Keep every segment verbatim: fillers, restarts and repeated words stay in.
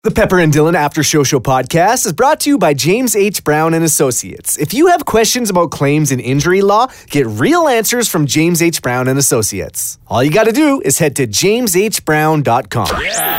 The Pepper and Dylan After Show Show podcast is brought to you by James H. Brown and Associates. If you have questions about claims and injury law, get real answers from James H. Brown and Associates. All you got to do is head to james h brown dot com.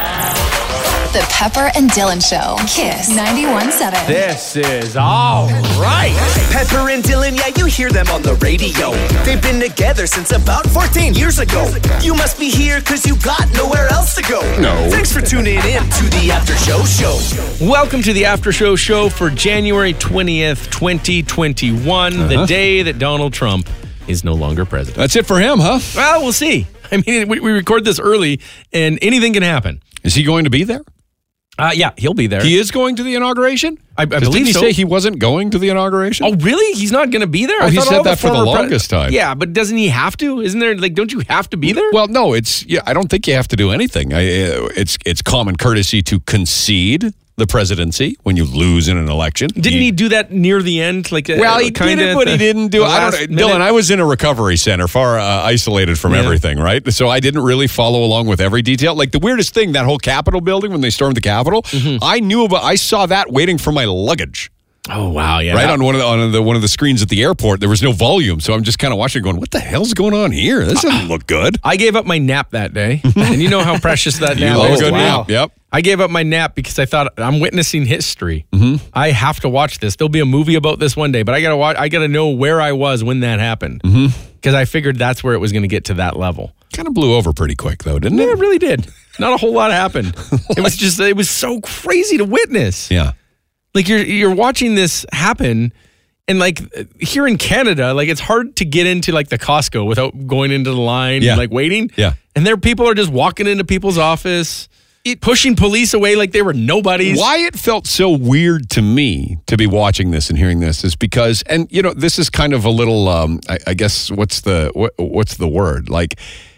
The Pepper and Dylan Show. Kiss ninety-one point seven. This is all right. Pepper and Dylan, yeah, you hear them on the radio. They've been together since about fourteen years ago. You must be here because you got nowhere else to go. No. Thanks for tuning in to the After Show Show. Welcome to the After Show Show for January twentieth, twenty twenty-one, uh-huh. the day that Donald Trump is no longer president. That's it for him, huh? Well, we'll see. I mean, we, we record this early, and anything can happen. Is he going to be there? Uh, yeah, he'll be there. He is going to the inauguration? I, I believe didn't he so. say he wasn't going to the inauguration? Oh, really? He's not going to be there? Oh, I he thought said all that for the former longest pre- time. Yeah, but doesn't he have to? Isn't there, like, don't you have to be there? Well, no, it's, yeah, I don't think you have to do anything. I, uh, it's, it's common courtesy to concede the presidency when you lose in an election. Didn't he, he do that near the end? Like, well, uh, he did it, but he didn't do it. I don't know. Dylan, I was in a recovery center, far uh, isolated from yeah. everything, right? So I didn't really follow along with every detail. Like the weirdest thing, that whole Capitol building when they stormed the Capitol, mm-hmm. I knew about. I saw that waiting for my luggage. Oh wow! Yeah, right that, on one of the on the one of the screens at the airport, there was no volume, so I'm just kind of watching, going, "What the hell's going on here? This doesn't look good." I gave up my nap that day, and you know how precious that nap you is. Good wow. nap. Yep. I gave up my nap because I thought I'm witnessing history. Mm-hmm. I have to watch this. There'll be a movie about this one day, but I gotta watch. I gotta know where I was when that happened because mm-hmm. I figured that's where it was going to get to that level. Kind of blew over pretty quick, though, didn't it? Yeah, it really did. Not a whole lot happened. It was just. It was so crazy to witness. Yeah. Like you're you're watching this happen, and like here in Canada, like it's hard to get into like the Costco without going into the line yeah. and like waiting. Yeah. And there people are just walking into people's office, it, pushing police away like they were nobodies. Why it felt so weird to me to be watching this and hearing this is because, and you know, this is kind of a little, um, I, I guess, what's the what, what's the word? Like,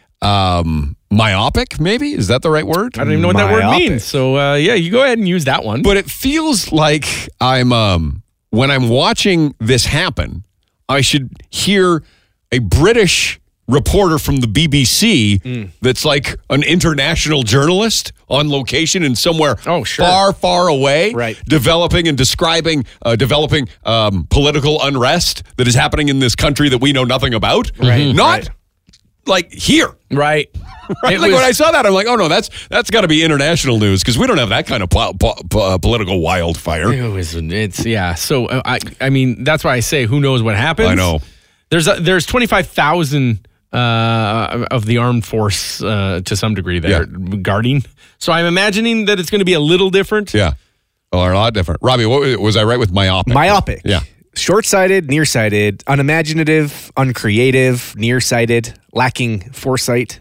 um, myopic, maybe? Is that the right word? I don't even know what myopic. that word means. So, uh, yeah, you go ahead and use that one. But it feels like I'm, um, when I'm watching this happen, I should hear a British reporter from the B B C mm. that's like an international journalist on location in somewhere oh, sure. far, far away, right. developing and describing, uh, developing um, political unrest that is happening in this country that we know nothing about. Right. Not right. like here. Right. Right? Like was, when I saw that, I'm like, oh no, that's that's got to be international news because we don't have that kind of po- po- po- political wildfire. It was, it's yeah. So uh, I, I mean, that's why I say, who knows what happens? I know. There's a, there's twenty-five thousand uh, of the armed force uh, to some degree there yeah. guarding. So I'm imagining that it's going to be a little different. Yeah, well, a lot different. Robbie, what was I right with myopic? Myopic. Yeah. Short-sighted, nearsighted, unimaginative, uncreative, nearsighted, lacking foresight.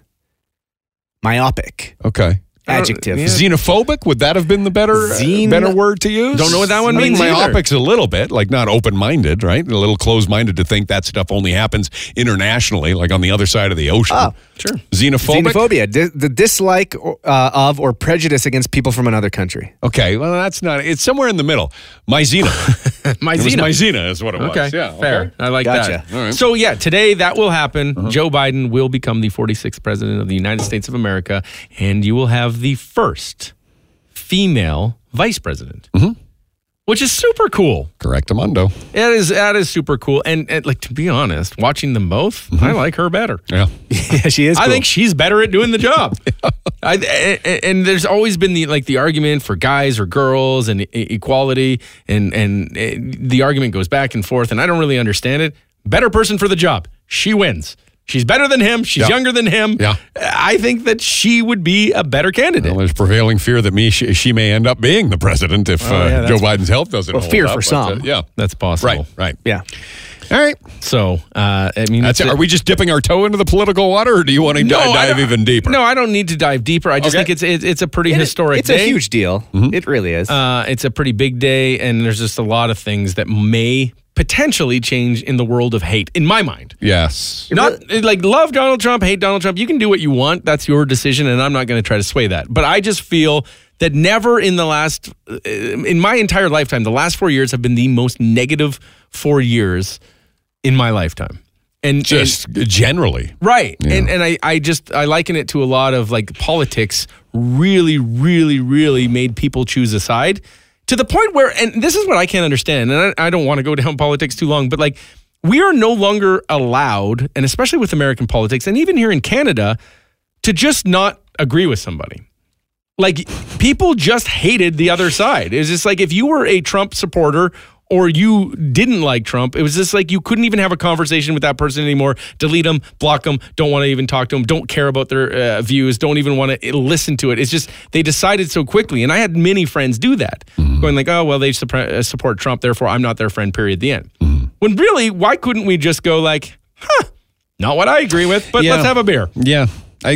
Myopic. Okay. Adjective. Yeah. Xenophobic, would that have been the better Xen- uh, better word to use? Don't know what that one I means think either. myopic's a little bit, like not open-minded, right? A little closed-minded to think that stuff only happens internationally, like on the other side of the ocean. Oh, sure. Xenophobic? Xenophobia, di- the dislike uh, of or prejudice against people from another country. Okay, well, that's not, it's somewhere in the middle. Myzena. Myzena. Myzena is what it was. Okay, yeah, fair. Okay. I like Gotcha. that. All right. So, yeah, today that will happen. Uh-huh. Joe Biden will become the forty-sixth president of the United States of America, and you will have the first female vice president, mm-hmm. which is super cool. Correctamundo. That is that is super cool. And, and like to be honest, watching them both, mm-hmm. I like her better. Yeah, yeah, she is. I cool. think she's better at doing the job. yeah. I, and, and there's always been the like the argument for guys or girls and e- equality, and and it, the argument goes back and forth, and I don't really understand it. Better person for the job, she wins. She's better than him. She's yeah. younger than him. Yeah. I think that she would be a better candidate. Well, there's prevailing fear that me she, she may end up being the president if Oh, yeah, uh, Joe Biden's health doesn't well, hold fear up, for but, some. Uh, yeah, That's possible. right, right. Yeah. All right. So, uh, I mean, That's it. Are we just dipping our toe into the political water, or do you want to No, dive, I dive don't- even deeper? No, I don't need to dive deeper. I just Okay. think it's it, it's a pretty It- historic It's day. a huge deal. Mm-hmm. It really is. Uh, it's a pretty big day, and there's just a lot of things that may potentially change in the world of hate, in my mind. Yes. Not like love Donald Trump, hate Donald Trump. You can do what you want. That's your decision, and I'm not going to try to sway that. But I just feel that never in the last, in my entire lifetime, the last four years have been the most negative four years in my lifetime. And Just and, generally. right. Yeah. And and I, I just I liken it to a lot of like politics really, really, really made people choose a side to the point where, and this is what I can't understand, and I, I don't want to go down politics too long, but like, we are no longer allowed, and especially with American politics, and even here in Canada, to just not agree with somebody. Like, people just hated the other side. It was just like, if you were a Trump supporter or you didn't like Trump, it was just like you couldn't even have a conversation with that person anymore. Delete them, block them, don't want to even talk to them, don't care about their uh, views, don't even want to listen to it. It's just, they decided so quickly. And I had many friends do that, mm-hmm. going like, oh, well, they supp- support Trump, therefore I'm not their friend, period, the end. Mm-hmm. When really, why couldn't we just go like, huh, not what I agree with, but yeah. let's have a beer. Yeah. I...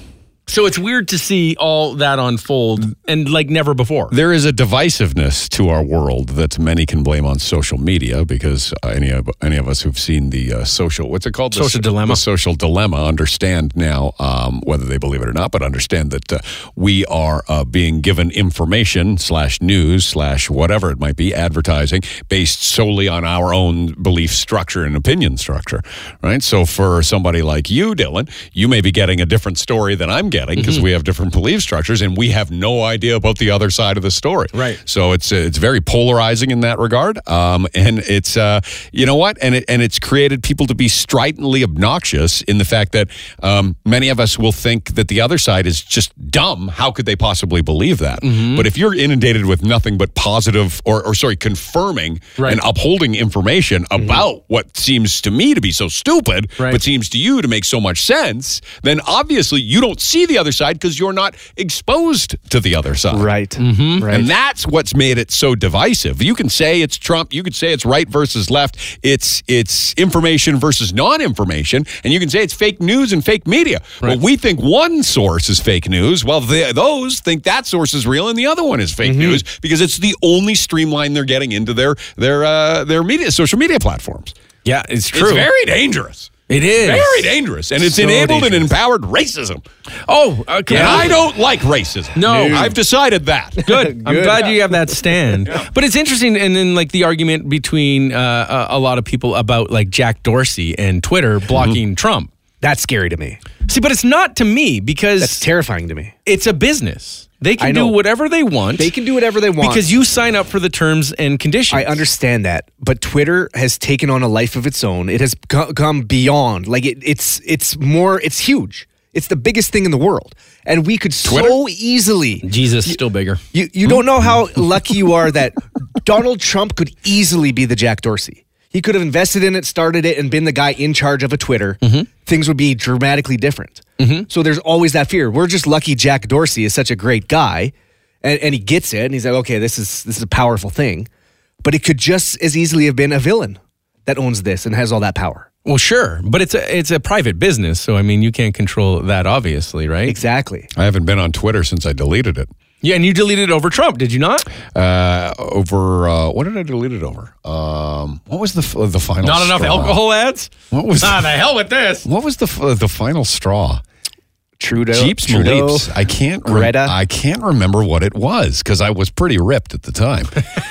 So it's weird to see all that unfold and like never before. There is a divisiveness to our world that many can blame on social media because uh, any of any of us who've seen the uh, social, what's it called? Social the, dilemma. The social dilemma understand now, um, whether they believe it or not, but understand that uh, we are uh, being given information slash news slash whatever it might be, advertising based solely on our own belief structure and opinion structure, right? So for somebody like you, Dylan, you may be getting a different story than I'm getting because mm-hmm. we have different belief structures and we have no idea about the other side of the story. Right. So it's it's very polarizing in that regard, um, and it's uh, you know what, and it and it's created people to be stridently obnoxious in the fact that um, many of us will think that the other side is just dumb. How could they possibly believe that? Mm-hmm. But if you're inundated with nothing but positive or, or sorry, confirming right. and upholding information mm-hmm. about what seems to me to be so stupid, right. but seems to you to make so much sense, then obviously you don't see the other side because you're not exposed to the other side. Right. Mm-hmm. right. And that's what's made it so divisive. You can say it's Trump, you could say it's right versus left, it's it's information versus non-information, and you can say it's fake news and fake media. Right. Well, we think one source is fake news, while they, those think that source is real and the other one is fake mm-hmm. news because it's the only streamline they're getting into their their uh, their media social media platforms. Yeah, it's true. It's very dangerous. It is. Very dangerous. And it's So enabled dangerous. and empowered racism. Oh, okay. And I don't like racism. No. I've decided that. Good. I'm glad you have that stand. Yeah. But it's interesting, and then like the argument between uh, a, a lot of people about like Jack Dorsey and Twitter blocking mm-hmm. Trump. That's scary to me. See, but it's not to me because That's terrifying to me. It's a business. They can I do know. whatever they want. They can do whatever they want. Because you sign up for the terms and conditions. I understand that, but Twitter has taken on a life of its own. It has co- come beyond. Like it, it's it's more. It's huge. It's the biggest thing in the world, and we could Twitter? so easily. Jesus, still bigger. You you don't know how lucky you are that Donald Trump could easily be the Jack Dorsey. He could have invested in it, started it, and been the guy in charge of a Twitter. Mm-hmm. Things would be dramatically different. Mm-hmm. So there's always that fear. We're just lucky Jack Dorsey is such a great guy, and, and he gets it, and he's like, okay, this is this is a powerful thing. But it could just as easily have been a villain that owns this and has all that power. Well, sure, but it's a it's a private business, so I mean, you can't control that, obviously, right? Exactly. I haven't been on Twitter since I deleted it. Yeah, and you deleted it over Trump, did you not? Uh, over uh, what did I delete it over? Um, what was the f- the final? Not enough straw? alcohol ads. What was ah the hell with this? What was the f- the final straw? Trudeau. Jeeps Trudeau, Leaps. I can't. Re- Greta. I can't remember what it was because I was pretty ripped at the time.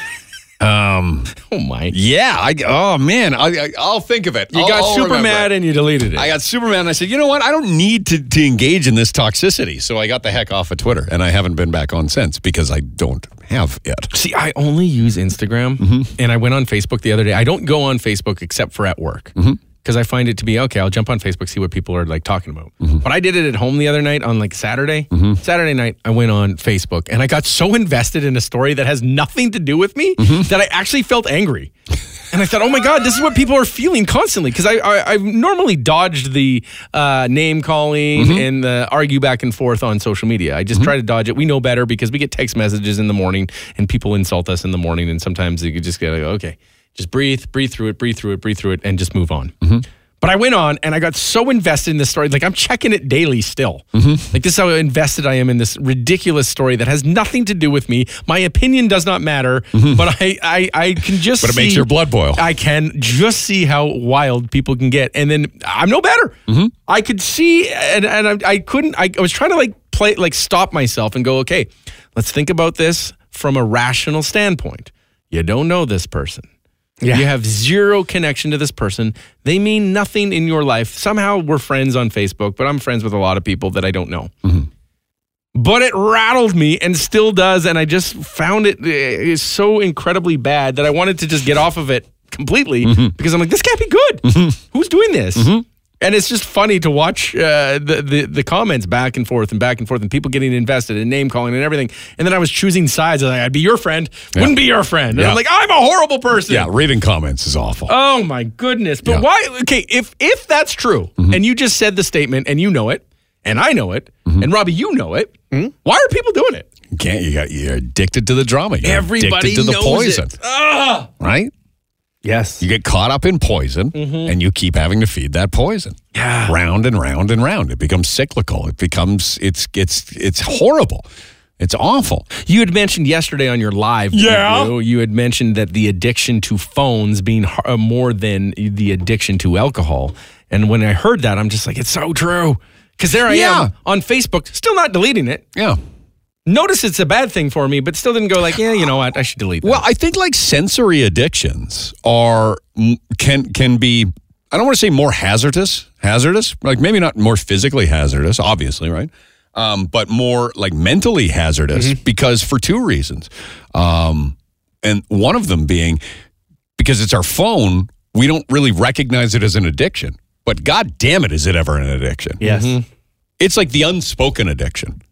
um. Oh my. Yeah. I. Oh man. I. I I'll think of it. You I'll, got I'll super remember mad it. and you deleted it. I got super mad and I said, you know what? I don't need to, to engage in this toxicity. So I got the heck off of Twitter and I haven't been back on since because I don't have it. See, I only use Instagram mm-hmm. and I went on Facebook the other day. I don't go on Facebook except for at work. Mm-hmm. Because I find it to be, okay, I'll jump on Facebook, see what people are like talking about. Mm-hmm. But I did it at home the other night on like Saturday. Mm-hmm. Saturday night, I went on Facebook and I got so invested in a story that has nothing to do with me mm-hmm. that I actually felt angry. And I thought, oh my God, this is what people are feeling constantly. Because I, I, I've normally dodged the uh, name calling mm-hmm. and the argue back and forth on social media. I just mm-hmm. try to dodge it. We know better because we get text messages in the morning and people insult us in the morning. And sometimes you just get like, okay. Just breathe, breathe through it, breathe through it, breathe through it, and just move on. Mm-hmm. But I went on and I got so invested in this story. Like I'm checking it daily still. Mm-hmm. Like this is how invested I am in this ridiculous story that has nothing to do with me. My opinion does not matter, mm-hmm. but I, I, I can just But it see, makes your blood boil. I can just see how wild people can get. And then I'm no better. Mm-hmm. I could see, and, and I, I couldn't, I, I was trying to like play, like stop myself and go, okay, let's think about this from a rational standpoint. You don't know this person. Yeah. You have zero connection to this person. They mean nothing in your life. Somehow we're friends on Facebook, but I'm friends with a lot of people that I don't know. Mm-hmm. but it rattled me and still does. And I just found it uh, so incredibly bad that I wanted to just get off of it completely mm-hmm. because I'm like, this can't be good. Mm-hmm. Who's doing this? Mm-hmm. And it's just funny to watch uh, the, the the comments back and forth and back and forth and people getting invested and name calling and everything. And then I was choosing sides. I was like, I'd be your friend, yeah. wouldn't be your friend. And yeah. I'm like, I'm a horrible person. Yeah, reading comments is awful. Oh my goodness. But yeah. why? Okay, if if that's true, mm-hmm. and you just said the statement and you know it, and I know it, mm-hmm. and Robbie, you know it, mm-hmm. why are people doing it? You can't. You got. You're addicted to the drama. You're Everybody addicted to the knows poison. It. Ah! Right? Yes. You get caught up in poison, mm-hmm. and you keep having to feed that poison. Yeah. Round and round and round. It becomes cyclical. It becomes, it's it's it's horrible. It's awful. You had mentioned yesterday on your live yeah. video, you had mentioned that the addiction to phones being uh, more than the addiction to alcohol. And when I heard that, I'm just like, it's so true. Because there I yeah. am on Facebook, still not deleting it. Yeah. Notice it's a bad thing for me, but still didn't go like, yeah, you know what, I should delete that. Well, I think like sensory addictions are, can can be, I don't want to say more hazardous, hazardous, like maybe not more physically hazardous, obviously, right? Um, but more like mentally hazardous mm-hmm. because for two reasons. Um, and one of them being because it's our phone, we don't really recognize it as an addiction. But God damn it, is it ever an addiction? Yes. Mm-hmm. It's like the unspoken addiction.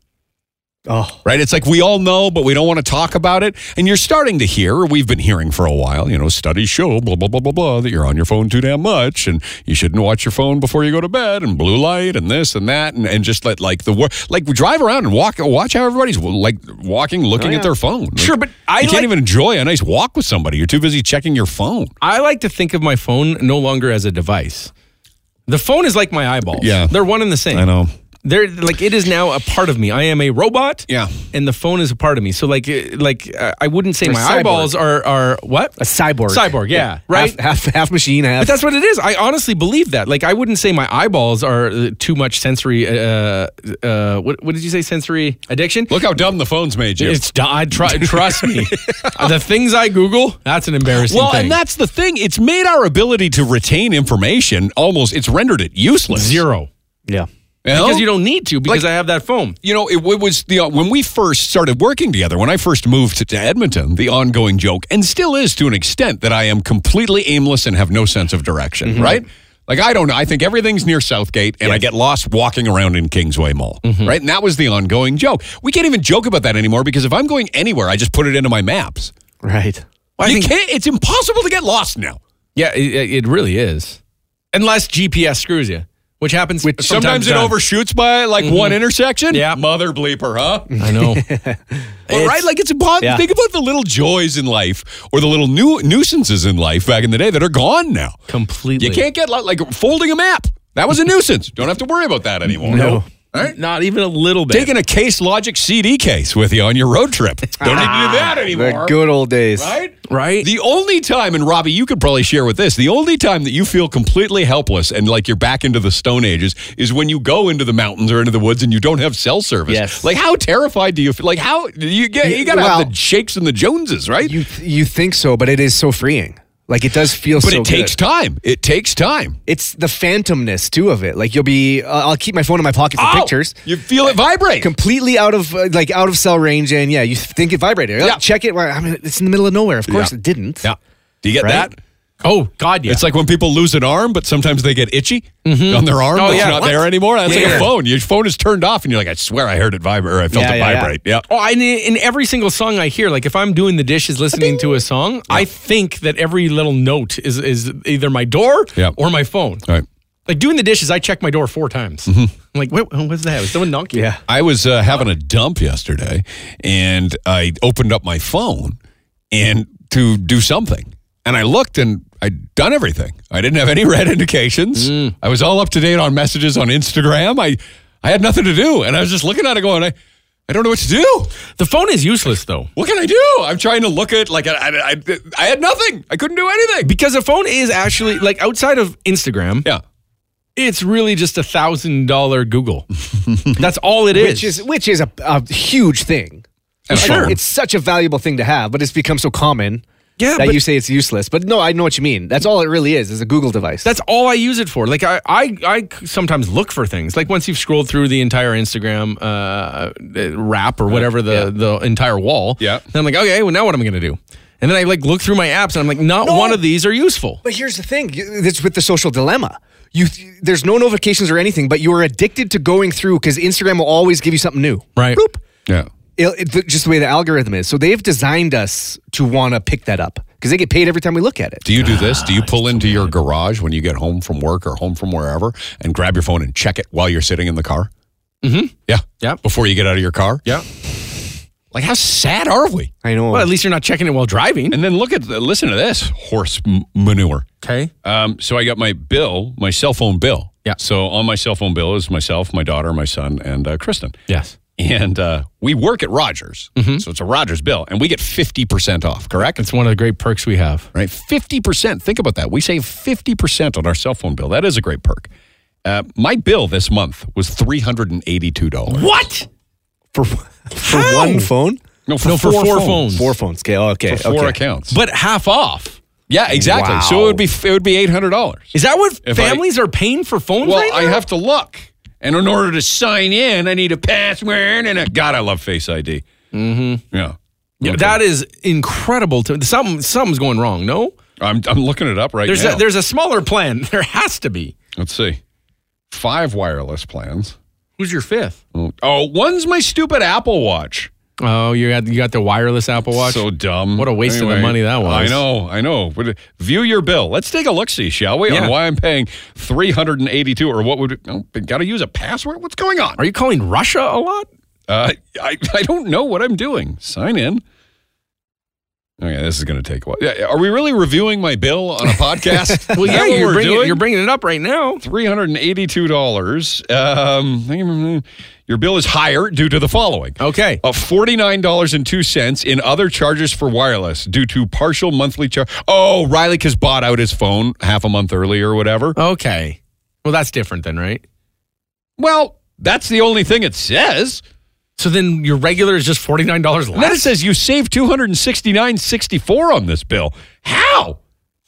Oh. Right? It's like we all know, but we don't want to talk about it. And you're starting to hear, or we've been hearing for a while, you know, studies show, blah, blah, blah, blah, blah, that you're on your phone too damn much and you shouldn't watch your phone before you go to bed and blue light and this and that. And, and just let like the work, like we drive around and walk, watch how everybody's like walking, looking oh, yeah. at their phone. Like, sure, but I You like, can't even enjoy a nice walk with somebody. You're too busy checking your phone. I like to think of my phone no longer as a device. The phone is like my eyeballs. Yeah. They're one and the same. I know. They're like it is now a part of me. I am a robot. Yeah. And the phone is a part of me. So like like uh, I wouldn't say Or my cyborg. eyeballs are are what? A cyborg. Cyborg, yeah. yeah. Right? Half, half half machine, half. But that's what it is. I honestly believe that. Like I wouldn't say my eyeballs are uh, too much sensory uh uh what what did you say sensory addiction? Look how dumb the phone's made you. It's I try, trust me. The things I Google, that's an embarrassing well, thing. and that's the thing. It's made our ability to retain information almost, it's rendered it useless. Zero. Yeah. You know? Because you don't need to because Like- I have that phone. You know, it, it was the when we first started working together, when I first moved to, to Edmonton, the ongoing joke, and still is to an extent, that I am completely aimless and have no sense of direction, Mm-hmm. right? Like, I don't know. I think everything's near Southgate, and I get lost walking around in Kingsway Mall, Mm-hmm. right? And that was the ongoing joke. We can't even joke about that anymore because if I'm going anywhere, I just put it into my maps. Right. Well, I you think- can't. It's impossible to get lost now. Yeah, it, it really is. Unless G P S screws you, which happens Sometimes, sometimes it time. overshoots by like one intersection. Yeah. Mother bleeper, huh? I know. Well, right? Like it's impossible. Yeah. Think about the little joys in life or the little nu- nuisances in life back in the day that are gone now. Completely. You can't get li- like folding a map. That was a nuisance. Don't have to worry about that anymore. No. Right? Not even a little bit. Taking a Case Logic C D case with you on your road trip. Don't need to do that anymore. The good old days. Right? Right? The only time, and Robbie, you could probably share with this, the only time that you feel completely helpless and like you're back into the Stone Ages is when you go into the mountains or into the woods and you don't have cell service. Yes. Like, how terrified do you feel? Like, how you get? You got to Well, have the shakes and the Joneses, right? You you think so, but it is so freeing. Like it does feel but so it takes good. time. It takes time. It's the phantomness too of it. Like you'll be, uh, I'll keep my phone in my pocket for Oh, pictures. You feel it vibrate. Completely out of uh, like out of cell range, and yeah, you think it vibrated. Yeah. Check it. Well, I mean, it's in the middle of nowhere. Of course, Yeah. it didn't. Yeah. Do you get Right? that? Oh, God, yeah. It's like when people lose an arm, but sometimes they get itchy on their arm. Oh, that's yeah. not What? there anymore. That's Yeah, like yeah. a phone. Your phone is turned off, and you're like, I swear I heard it vibrate, or I felt Yeah, it yeah, yeah. vibrate. Yeah. Oh, I, in, in every single song I hear, like if I'm doing the dishes listening to a song, I think that every little note is is either my door Yeah. or my phone. All right. Like doing the dishes, I check my door four times. I'm like, what, what's that? Was someone knocking? Yeah. I was uh, having a dump yesterday, and I opened up my phone and to do something, and I looked, and I'd done everything. I didn't have any red indications. I was all up to date on messages on Instagram. I I had nothing to do, and I was just looking at it, going, I I don't know what to do. The phone is useless though. What can I do? I'm trying to look at like I I, I, I had nothing. I couldn't do anything. Because a phone is actually, like outside of Instagram, Yeah. it's really just a thousand dollar Google. That's all it is. Which is which is a, a huge thing. And Like, sure. it's such a valuable thing to have, but it's become so common. Yeah, that but- you say it's useless. But no, I know what you mean. That's all it really is, is a Google device. That's all I use it for. Like I, I, I sometimes look for things. Like once you've scrolled through the entire Instagram uh, wrap or whatever the, yeah. the entire wall, Yeah. then I'm like, okay, well now what am I going to do? And then I like look through my apps and I'm like, not No. one of these are useful. But here's the thing. You- It's with the social dilemma. You, There's no notifications or anything, but you are addicted to going through because Instagram will always give you something new. Right. Boop. Yeah. It, it, just the way the algorithm is. So they've designed us to want to pick that up because they get paid every time we look at it. Do you do this? Do you pull into your garage when you get home from work or home from wherever and grab your phone and check it while you're sitting in the car? Mm-hmm. Yeah. Yeah. Before you get out of your car? Yeah. Like, how sad are we? I know. Well, at least you're not checking it while driving. And then look at, listen to this horse m- manure. Okay. Um, so I got my bill, my cell phone bill. Yeah. So on my cell phone bill is myself, my daughter, my son, and uh, Kristen. Yes. And uh, we work at Rogers. Mm-hmm. So it's a Rogers bill. And we get fifty percent off, correct? It's one of the great perks we have. Right? fifty percent. Think about that. We save fifty percent on our cell phone bill. That is a great perk. Uh, my bill this month was three hundred eighty-two dollars. What? for for How? one phone? No, for, No, for four, four phones. phones. Four phones. Okay. Okay. For four okay. accounts. But half off. Yeah, exactly. Wow. So it would be it would be eight hundred dollars. Is that what If families are paying for phones Well, right I now? have to look. And in order to sign in, I need a password and a God, I love Face I D. Mm-hmm. Yeah. Yeah, Okay. that is incredible. To something, something's going wrong. No, I'm I'm looking it up right there's now. a, there's a smaller plan. There has to be. Let's see. Five wireless plans. Who's your fifth? Oh, one's my stupid Apple Watch. Oh, you got you got the wireless Apple Watch. So dumb. What a waste of the money that was. I know, I know. But, uh, view your bill. Let's take a look-see, shall we? Yeah. On why I'm paying three hundred eighty-two or what would oh, got to use a password? What's going on? Are you calling Russia a lot? Uh, I, I don't know what I'm doing. Sign in. Okay, this is going to take a while. Yeah, are we really reviewing my bill on a podcast? Well, Is that yeah, what you're we're bringing, doing? you're bringing it up right now. three hundred eighty-two dollars. Um, your bill is higher due to the following. Okay. Uh, forty-nine dollars and two cents in other charges for wireless due to partial monthly charge. Oh, Riley has bought out his phone half a month early or whatever. Okay. Well, that's different then, right? Well, that's the only thing it says. So then your regular is just forty-nine dollars less? And then it says you saved two hundred sixty-nine dollars and sixty-four cents on this bill. How?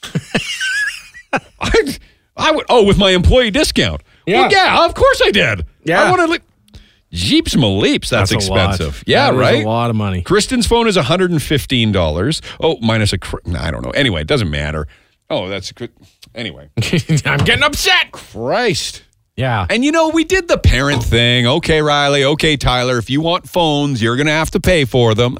I, I would, oh, with my employee discount. Yeah. Well, yeah, of course I did. Yeah. I want to li- Jeeps Maleeps, that's, a lot. expensive. Yeah, That is right? a lot of money. Kristen's phone is one hundred fifteen dollars. Oh, minus a, cr- I don't know. Anyway, it doesn't matter. Oh, that's good. Anyway. I'm getting upset. Christ. Yeah. And you know, we did the parent thing. Okay, Riley. Okay, Tyler. If you want phones, you're going to have to pay for them.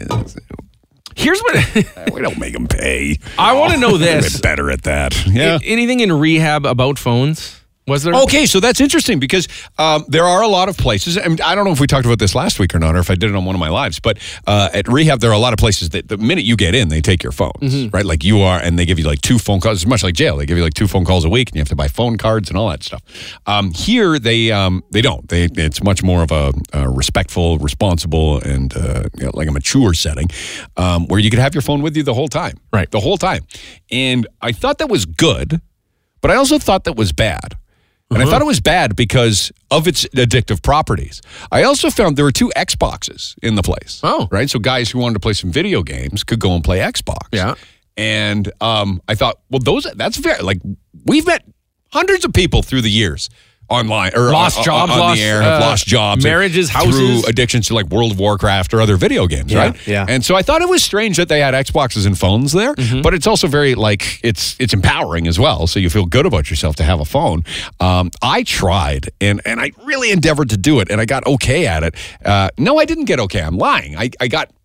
Here's what We don't make them pay. I want to know this. We're better at that. Yeah. Anything in rehab about phones? Was there? Okay, so that's interesting because um, there are a lot of places. I, mean, I don't know if we talked about this last week or not, or if I did it on one of my lives, but uh, at rehab, there are a lot of places that the minute you get in, they take your phones, right? Like you are, and they give you like two phone calls. It's much like jail. They give you like two phone calls a week, and you have to buy phone cards and all that stuff. Um, here, they um, they don't. They It's much more of a, a respectful, responsible, and uh, you know, like a mature setting um, where you could have your phone with you the whole time, Right. The whole time. And I thought that was good, but I also thought that was bad. And I thought it was bad because of its addictive properties. I also found there were two Xboxes in the place. Oh. Right? So guys who wanted to play some video games could go and play Xbox. Yeah. And um, I thought, well, those that's very, like, we've met hundreds of people through the years online or Lost on, jobs, on, on lost, the air, have uh, lost jobs, marriages, through houses. addictions to like World of Warcraft or other video games, Yeah, right? yeah. And so I thought it was strange that they had Xboxes and phones there, Mm-hmm. but it's also very like it's it's empowering as well. So you feel good about yourself to have a phone. Um, I tried and and I really endeavored to do it, and I got okay at it. Uh, no, I didn't get okay. I'm lying. I I got.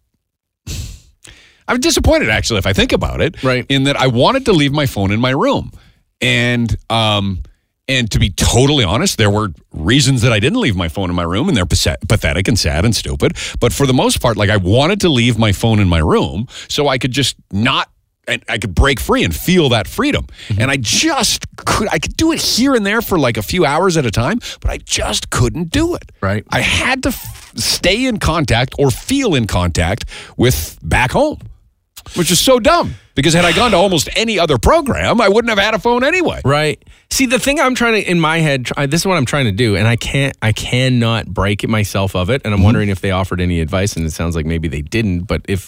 I'm disappointed, actually, if I think about it. Right. In that I wanted to leave my phone in my room. And um, and to be totally honest, there were reasons that I didn't leave my phone in my room, and they're pathetic and sad and stupid. But for the most part, like I wanted to leave my phone in my room so I could just not, and I could break free and feel that freedom. Mm-hmm. And I just could, I could do it here and there for like a few hours at a time, but I just couldn't do it. Right. I had to f- stay in contact or feel in contact with back home. Which is so dumb, because had I gone to almost any other program, I wouldn't have had a phone anyway. Right. See, the thing I'm trying to, in my head, try, this is what I'm trying to do, and I can't, I cannot break it myself of it, and I'm Mm-hmm. wondering if they offered any advice, and it sounds like maybe they didn't, but if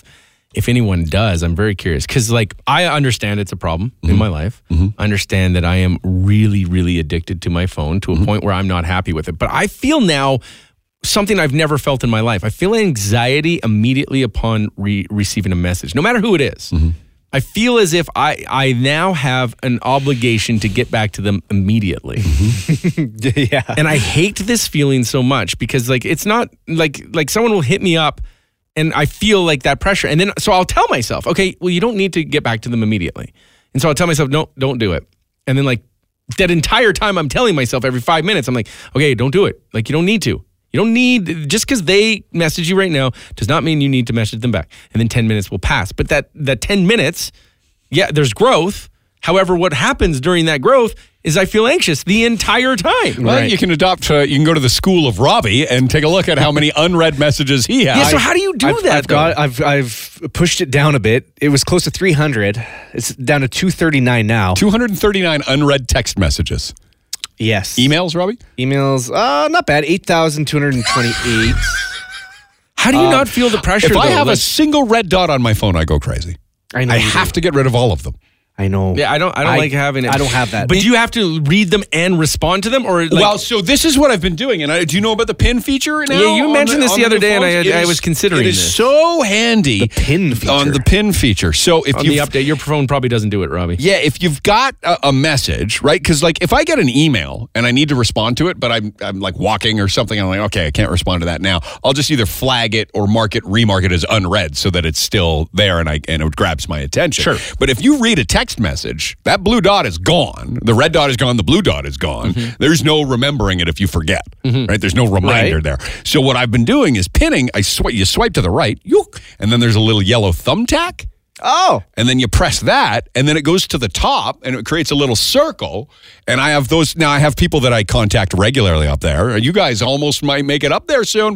if anyone does, I'm very curious. Because, like, I understand it's a problem mm-hmm. in my life. Mm-hmm. I understand that I am really, really addicted to my phone to a mm-hmm. point where I'm not happy with it. But I feel now something I've never felt in my life. I feel anxiety immediately upon re- receiving a message, no matter who it is. Mm-hmm. I feel as if I, I now have an obligation to get back to them immediately. Mm-hmm. yeah. And I hate this feeling so much because, like, it's not like like someone will hit me up and I feel like that pressure. And then, so I'll tell myself, okay, well, you don't need to get back to them immediately. And so I'll tell myself, no, don't do it. And then, like, that entire time I'm telling myself every five minutes, I'm like, okay, don't do it. Like, you don't need to. You don't need, just because they message you right now does not mean you need to message them back. And then ten minutes will pass. But that, that ten minutes, yeah, there's growth. However, what happens during that growth is I feel anxious the entire time. Well, right. you can adopt, uh, you can go to the school of Robbie and take a look at how many unread messages he has. Yeah, so how do you do I've, that? I've, got, I've, I've pushed it down a bit. It was close to three hundred. It's down to two thirty-nine now. two hundred thirty-nine unread text messages. Yes. Emails, Robbie? Emails, uh, not bad. eight thousand two hundred twenty-eight. How do you um, not feel the pressure, If though? I have like, a single red dot on my phone, I go crazy. I know. I you have do. to get rid of all of them. I know. Yeah, I don't I don't I- like having it. I don't have that. But do you have to read them and respond to them? Or like, well, so this is what I've been doing. And I, do you know about the pin feature now? Yeah, you on mentioned this on the other day, and I phones? had- It I is- was considering It is this. so handy. The pin feature. On the pin feature. So if on you the update, your phone probably doesn't do it, Robbie. Yeah, if you've got a, a message, right? Because like if I get an email and I need to respond to it, but I'm I'm like walking or something, I'm like, okay, I can't respond to that now. I'll just either flag it or mark it, remark it as unread so that it's still there and I and it grabs my attention. Sure. But if you read a text message, that blue dot is gone. The red dot is gone. The blue dot is gone. Mm-hmm. There's no remembering it if you forget, mm-hmm. right? There's no reminder Right. there. So what I've been doing is pinning. I swipe. You swipe to the right, yook, and then there's a little yellow thumbtack. Oh. And then you press that, and then it goes to the top, and it creates a little circle. And I have those now. I have people that I contact regularly up there. You guys almost might make it up there soon.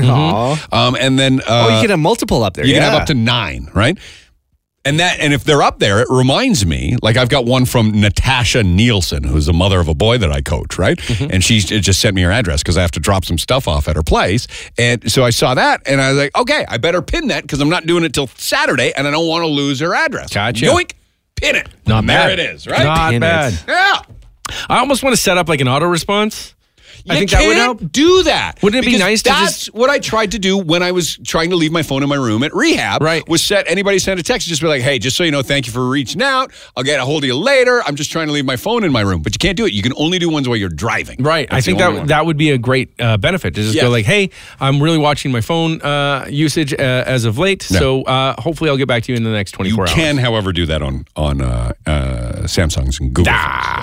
Aw. Um, and then uh, oh, you can have multiple up there. you yeah. can have up to nine, right? And that, and if they're up there, it reminds me. Like I've got one from Natasha Nielsen, who's the mother of a boy that I coach, right? Mm-hmm. And she just sent me her address because I have to drop some stuff off at her place. And so I saw that, and I was like, okay, I better pin that because I'm not doing it till Saturday, and I don't want to lose her address. Gotcha. Yoink, pin it. Not And bad. There it is, right? Not Pin bad. it. Yeah. I almost want to set up like an auto response. I You think that would can't help. do that. Wouldn't it be Because nice to that's just- what I tried to do when I was trying to leave my phone in my room at rehab. Right. Was set anybody send a text, just be like, hey, just so you know, thank you for reaching out. I'll get a hold of you later. I'm just trying to leave my phone in my room. But you can't do it. You can only do ones while you're driving. Right. I That's think the only that one. that would be a great uh, benefit to just Yeah. go like, hey, I'm really watching my phone uh, usage uh, as of late. Yeah. So uh, hopefully I'll get back to you in the next You twenty-four hours. can, however, do that on on uh, uh, Samsungs and Google.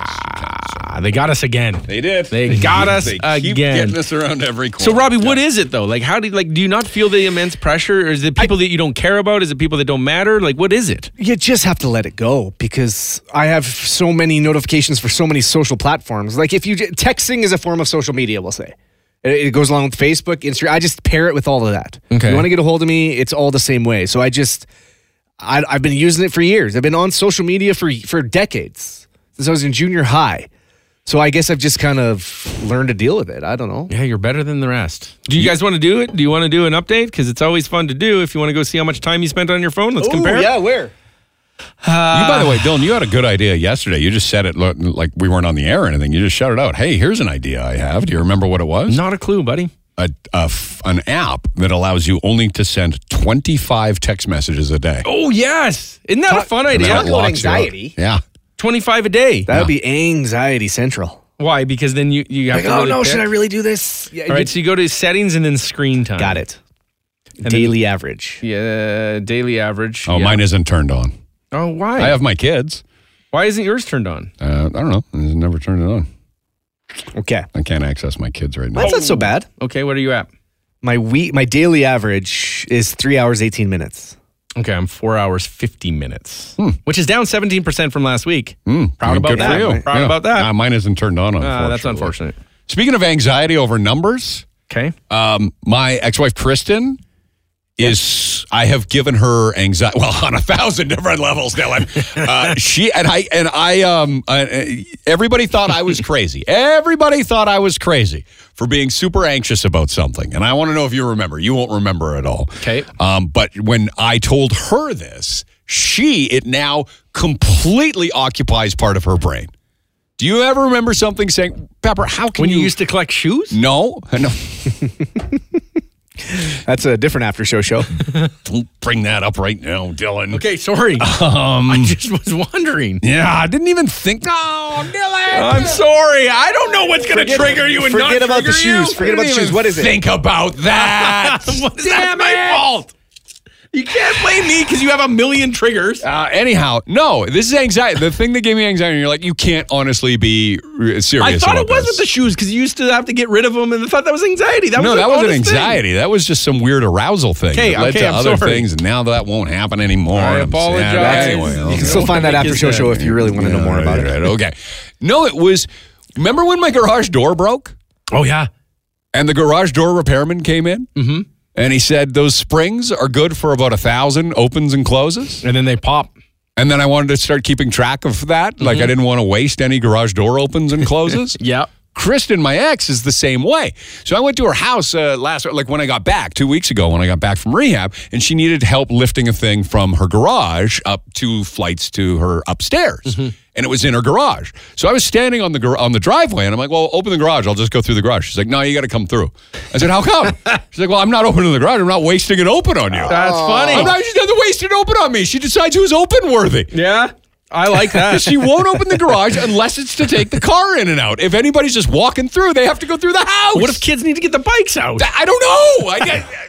Ah, they got us again. They did. They got us they keep again. getting us around every corner. So Robbie, what is it though? Like, how do you, like do you not feel the immense pressure? Or is it people that you don't care about? Is it people that don't matter? Like, what is it? You just have to let it go because I have so many notifications for so many social platforms. Like if you texting is a form of social media, we'll say. It it goes along with Facebook, Instagram. I just pair it with all of that. Okay. You want to get a hold of me, it's all the same way. So I just, I, I've been using it for years. I've been on social media for for decades since I was in junior high. So I guess I've just kind of learned to deal with it. I don't know. Yeah, you're better than the rest. Do you guys want to do it? Do you want to do an update? Because it's always fun to do. If you want to go see how much time you spent on your phone, let's compare. Yeah, where? You, by the way, Dylan, you had a good idea yesterday. You just said it lo- like we weren't on the air or anything. You just shouted out, hey, here's an idea I have. Do you remember what it was? Not a clue, buddy. A, a f- an app that allows you only to send twenty-five text messages a day. Oh yes, isn't that a fun And idea? then it Talk about locks you out. anxiety. Yeah. twenty-five a day. That would be anxiety central. Why? Because then you you have Like, to. oh really no, pick. should I really do this? Yeah, All right, so you go to settings and then screen time. got it. then- Daily average. Yeah, daily average. Oh, yeah. mine isn't turned on. Oh, why? I have my kids. Why isn't yours turned on? Uh, I don't know. I just never turned it on. Okay. I can't access my kids right now. That's not so bad. Okay, what are you at? My week, my daily average is three hours, eighteen minutes. Okay, I'm four hours, fifty minutes, which is down seventeen percent from last week. Hmm. Proud about Good that. for you. Proud about that. Nah, mine isn't turned on, Ah, unfortunately. that's unfortunate. Speaking of anxiety over numbers, Okay. um, my ex-wife Kristen is I have given her anxiety. Well, on a thousand different levels, Dylan. Uh, she and I and I. Um, uh, everybody thought I was crazy. Everybody thought I was crazy for being super anxious about something. And I want to know if you remember. You won't remember at all. Okay. Um, but when I told her this, she it now completely occupies part of her brain. Do you ever remember something saying, Pepper? How can When you, you used to collect shoes? No, no. That's a different after show show. Don't bring that up right now, Dylan. Okay, sorry. Um, I just was wondering. Yeah, I didn't even think. Oh, Dylan. I'm sorry. I don't know what's going to trigger you and not Forget about the trigger you. shoes. Forget about the shoes. What is it? Think about that. What is Damn that my it. fault? You can't blame me because you have a million triggers. Uh, anyhow, no, this is anxiety. The thing that gave me anxiety, you're like, you can't honestly be r- serious I thought about it was this. with the shoes because you used to have to get rid of them, and I thought that was anxiety. That no, was that an wasn't honest thing. anxiety. That was just some weird arousal thing. Okay, that led okay, to I'm other sorry. things, and now that won't happen anymore. I I'm sad. apologize. Anyway, You You okay. can still find that after show show if you really want to know Yeah, more about right, it. right, okay. No, it was, remember when my garage door broke? Oh, yeah. And the garage door repairman came in? Mm-hmm. And he said, those springs are good for about a thousand opens and closes. And then they pop. And then I wanted to start keeping track of that. Like I didn't want to waste any garage door opens and closes. Yeah. Kristen, my ex, is the same way. So I went to her house uh, last, like when I got back, two weeks ago when I got back from rehab, and she needed help lifting a thing from her garage up two flights to her upstairs. And it was in her garage. So I was standing on the gar- on the driveway, and I'm like, well, open the garage. I'll just go through the garage. She's like, no, you got to come through. I said, how come? She's like, well, I'm not opening the garage. I'm not wasting an open on you. That's funny. I'm not, she doesn't waste an open on me. She decides who's open worthy. Yeah. I like that. She won't open the garage unless it's to take the car in and out. If anybody's just walking through, they have to go through the house. What if kids need to get the bikes out? I don't know. I,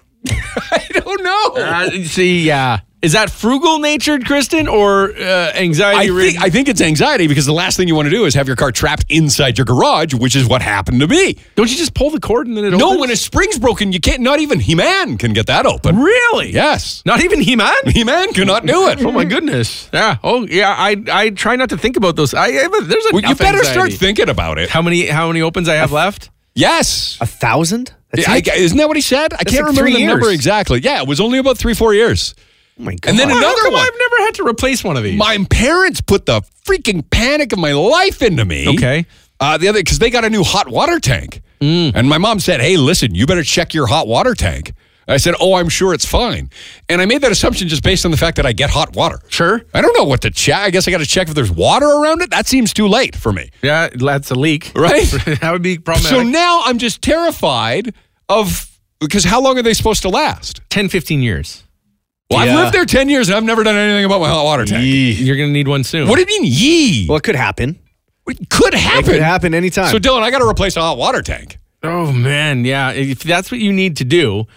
I don't know. Uh, see, yeah. Is that frugal natured, Kristen, or uh, anxiety I ridden? think, I think it's anxiety because the last thing you want to do is have your car trapped inside your garage, which is what happened to me. Don't you just pull the cord and then it No, opens? when a spring's broken, you can't. Not even He-Man can get that open. Really? Yes. Not even He-Man? He-Man cannot do it. Oh my goodness! Yeah. Oh yeah. I I try not to think about those. I, I have a- there's Well, enough you better start anxiety. thinking about it. How many how many opens I have left? Yes. A thousand? That's I, it? isn't that what he said? I can't like remember three the number years. exactly. Yeah, it was only about three, four years. Oh my God. And then How another come one. I've never had to replace one of these. My parents put the freaking panic of my life into me. Okay. Uh, the other, because they got a new hot water tank. And my mom said, hey, listen, you better check your hot water tank. I said, oh, I'm sure it's fine. And I made that assumption just based on the fact that I get hot water. Sure. I don't know what to check. I guess I got to check if there's water around it. That seems too late for me. Yeah, that's a leak. Right? That would be problematic. So now I'm just terrified of, because how long are they supposed to last? ten, fifteen years. Well, Yeah. I've lived there ten years and I've never done anything about my hot water tank. You're going to need one soon. What do you mean, yee? Well, it could happen. It could happen. It could happen anytime. So, Dylan, I got to replace a hot water tank. Oh, man. Yeah. If that's what you need to do,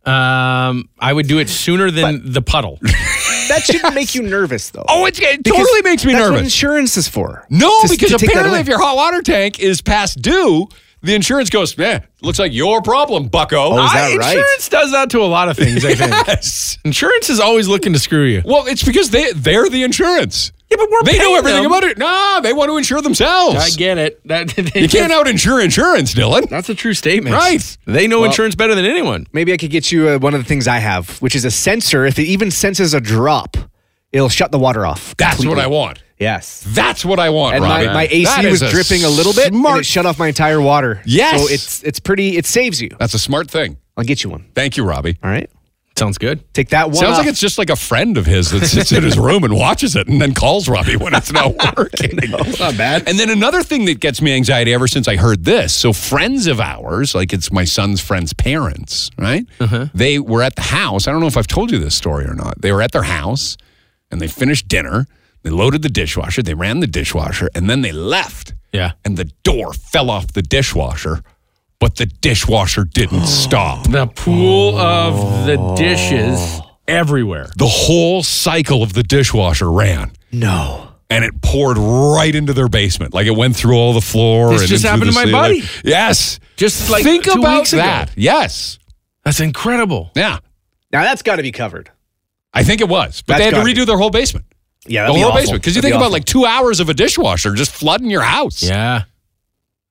um, I would do it sooner than the puddle. that shouldn't make you nervous, though. Oh, it's, it Because totally makes me that's nervous. what insurance is for. No, To- because to take that apparently away. if your hot water tank is past due, the insurance goes, man, looks like your problem, bucko. Oh, is that I- right? Insurance does that to a lot of things, I think. Yes. Insurance is always looking to screw you. Well, it's because they, they're the insurance. Yeah, but we're They know paying everything them. about it. No, they want to insure themselves. I get it. That, You can't out-insure insurance, Dylan. That's a true statement. Right. They know Well- insurance better than anyone. Maybe I could get you uh, one of the things I have, which is a sensor. If it even senses a drop, it'll shut the water off. That's completely. what I want. Yes. That's what I want, And Robbie. my, my A That C was is a dripping a little bit, and smart- it shut off my entire water. Yes. So it's it's pretty. It saves you. That's a smart thing. I'll get you one. Thank you, Robbie. All right. Sounds good. Take that one. Sounds off. like it's just like a friend of his that sits in his room and watches it and then calls Robbie when it's not working. Not bad. And then another thing that gets me anxiety ever since I heard this. So friends of ours, like it's my son's friend's parents, right? Uh-huh. They were at the house. I don't know if I've told you this story or not. They were at their house and they finished dinner. They loaded the dishwasher. They ran the dishwasher and then they left. Yeah. And the door fell off the dishwasher, but the dishwasher didn't stop. The pool of the dishes everywhere. The whole cycle of the dishwasher ran. no. And it poured right into their basement. Like it went through all the floor. This and just into happened the to my ceiling. buddy. Yes. Just like Think two about weeks ago. that. Yes. That's incredible. Yeah. Now that's got to be covered. I think it was. But That's they had to gotta redo be. their whole basement. Yeah, The that'd be whole awful. basement. Because you That'd think be about awful. like two hours of a dishwasher just flooding your house. Yeah.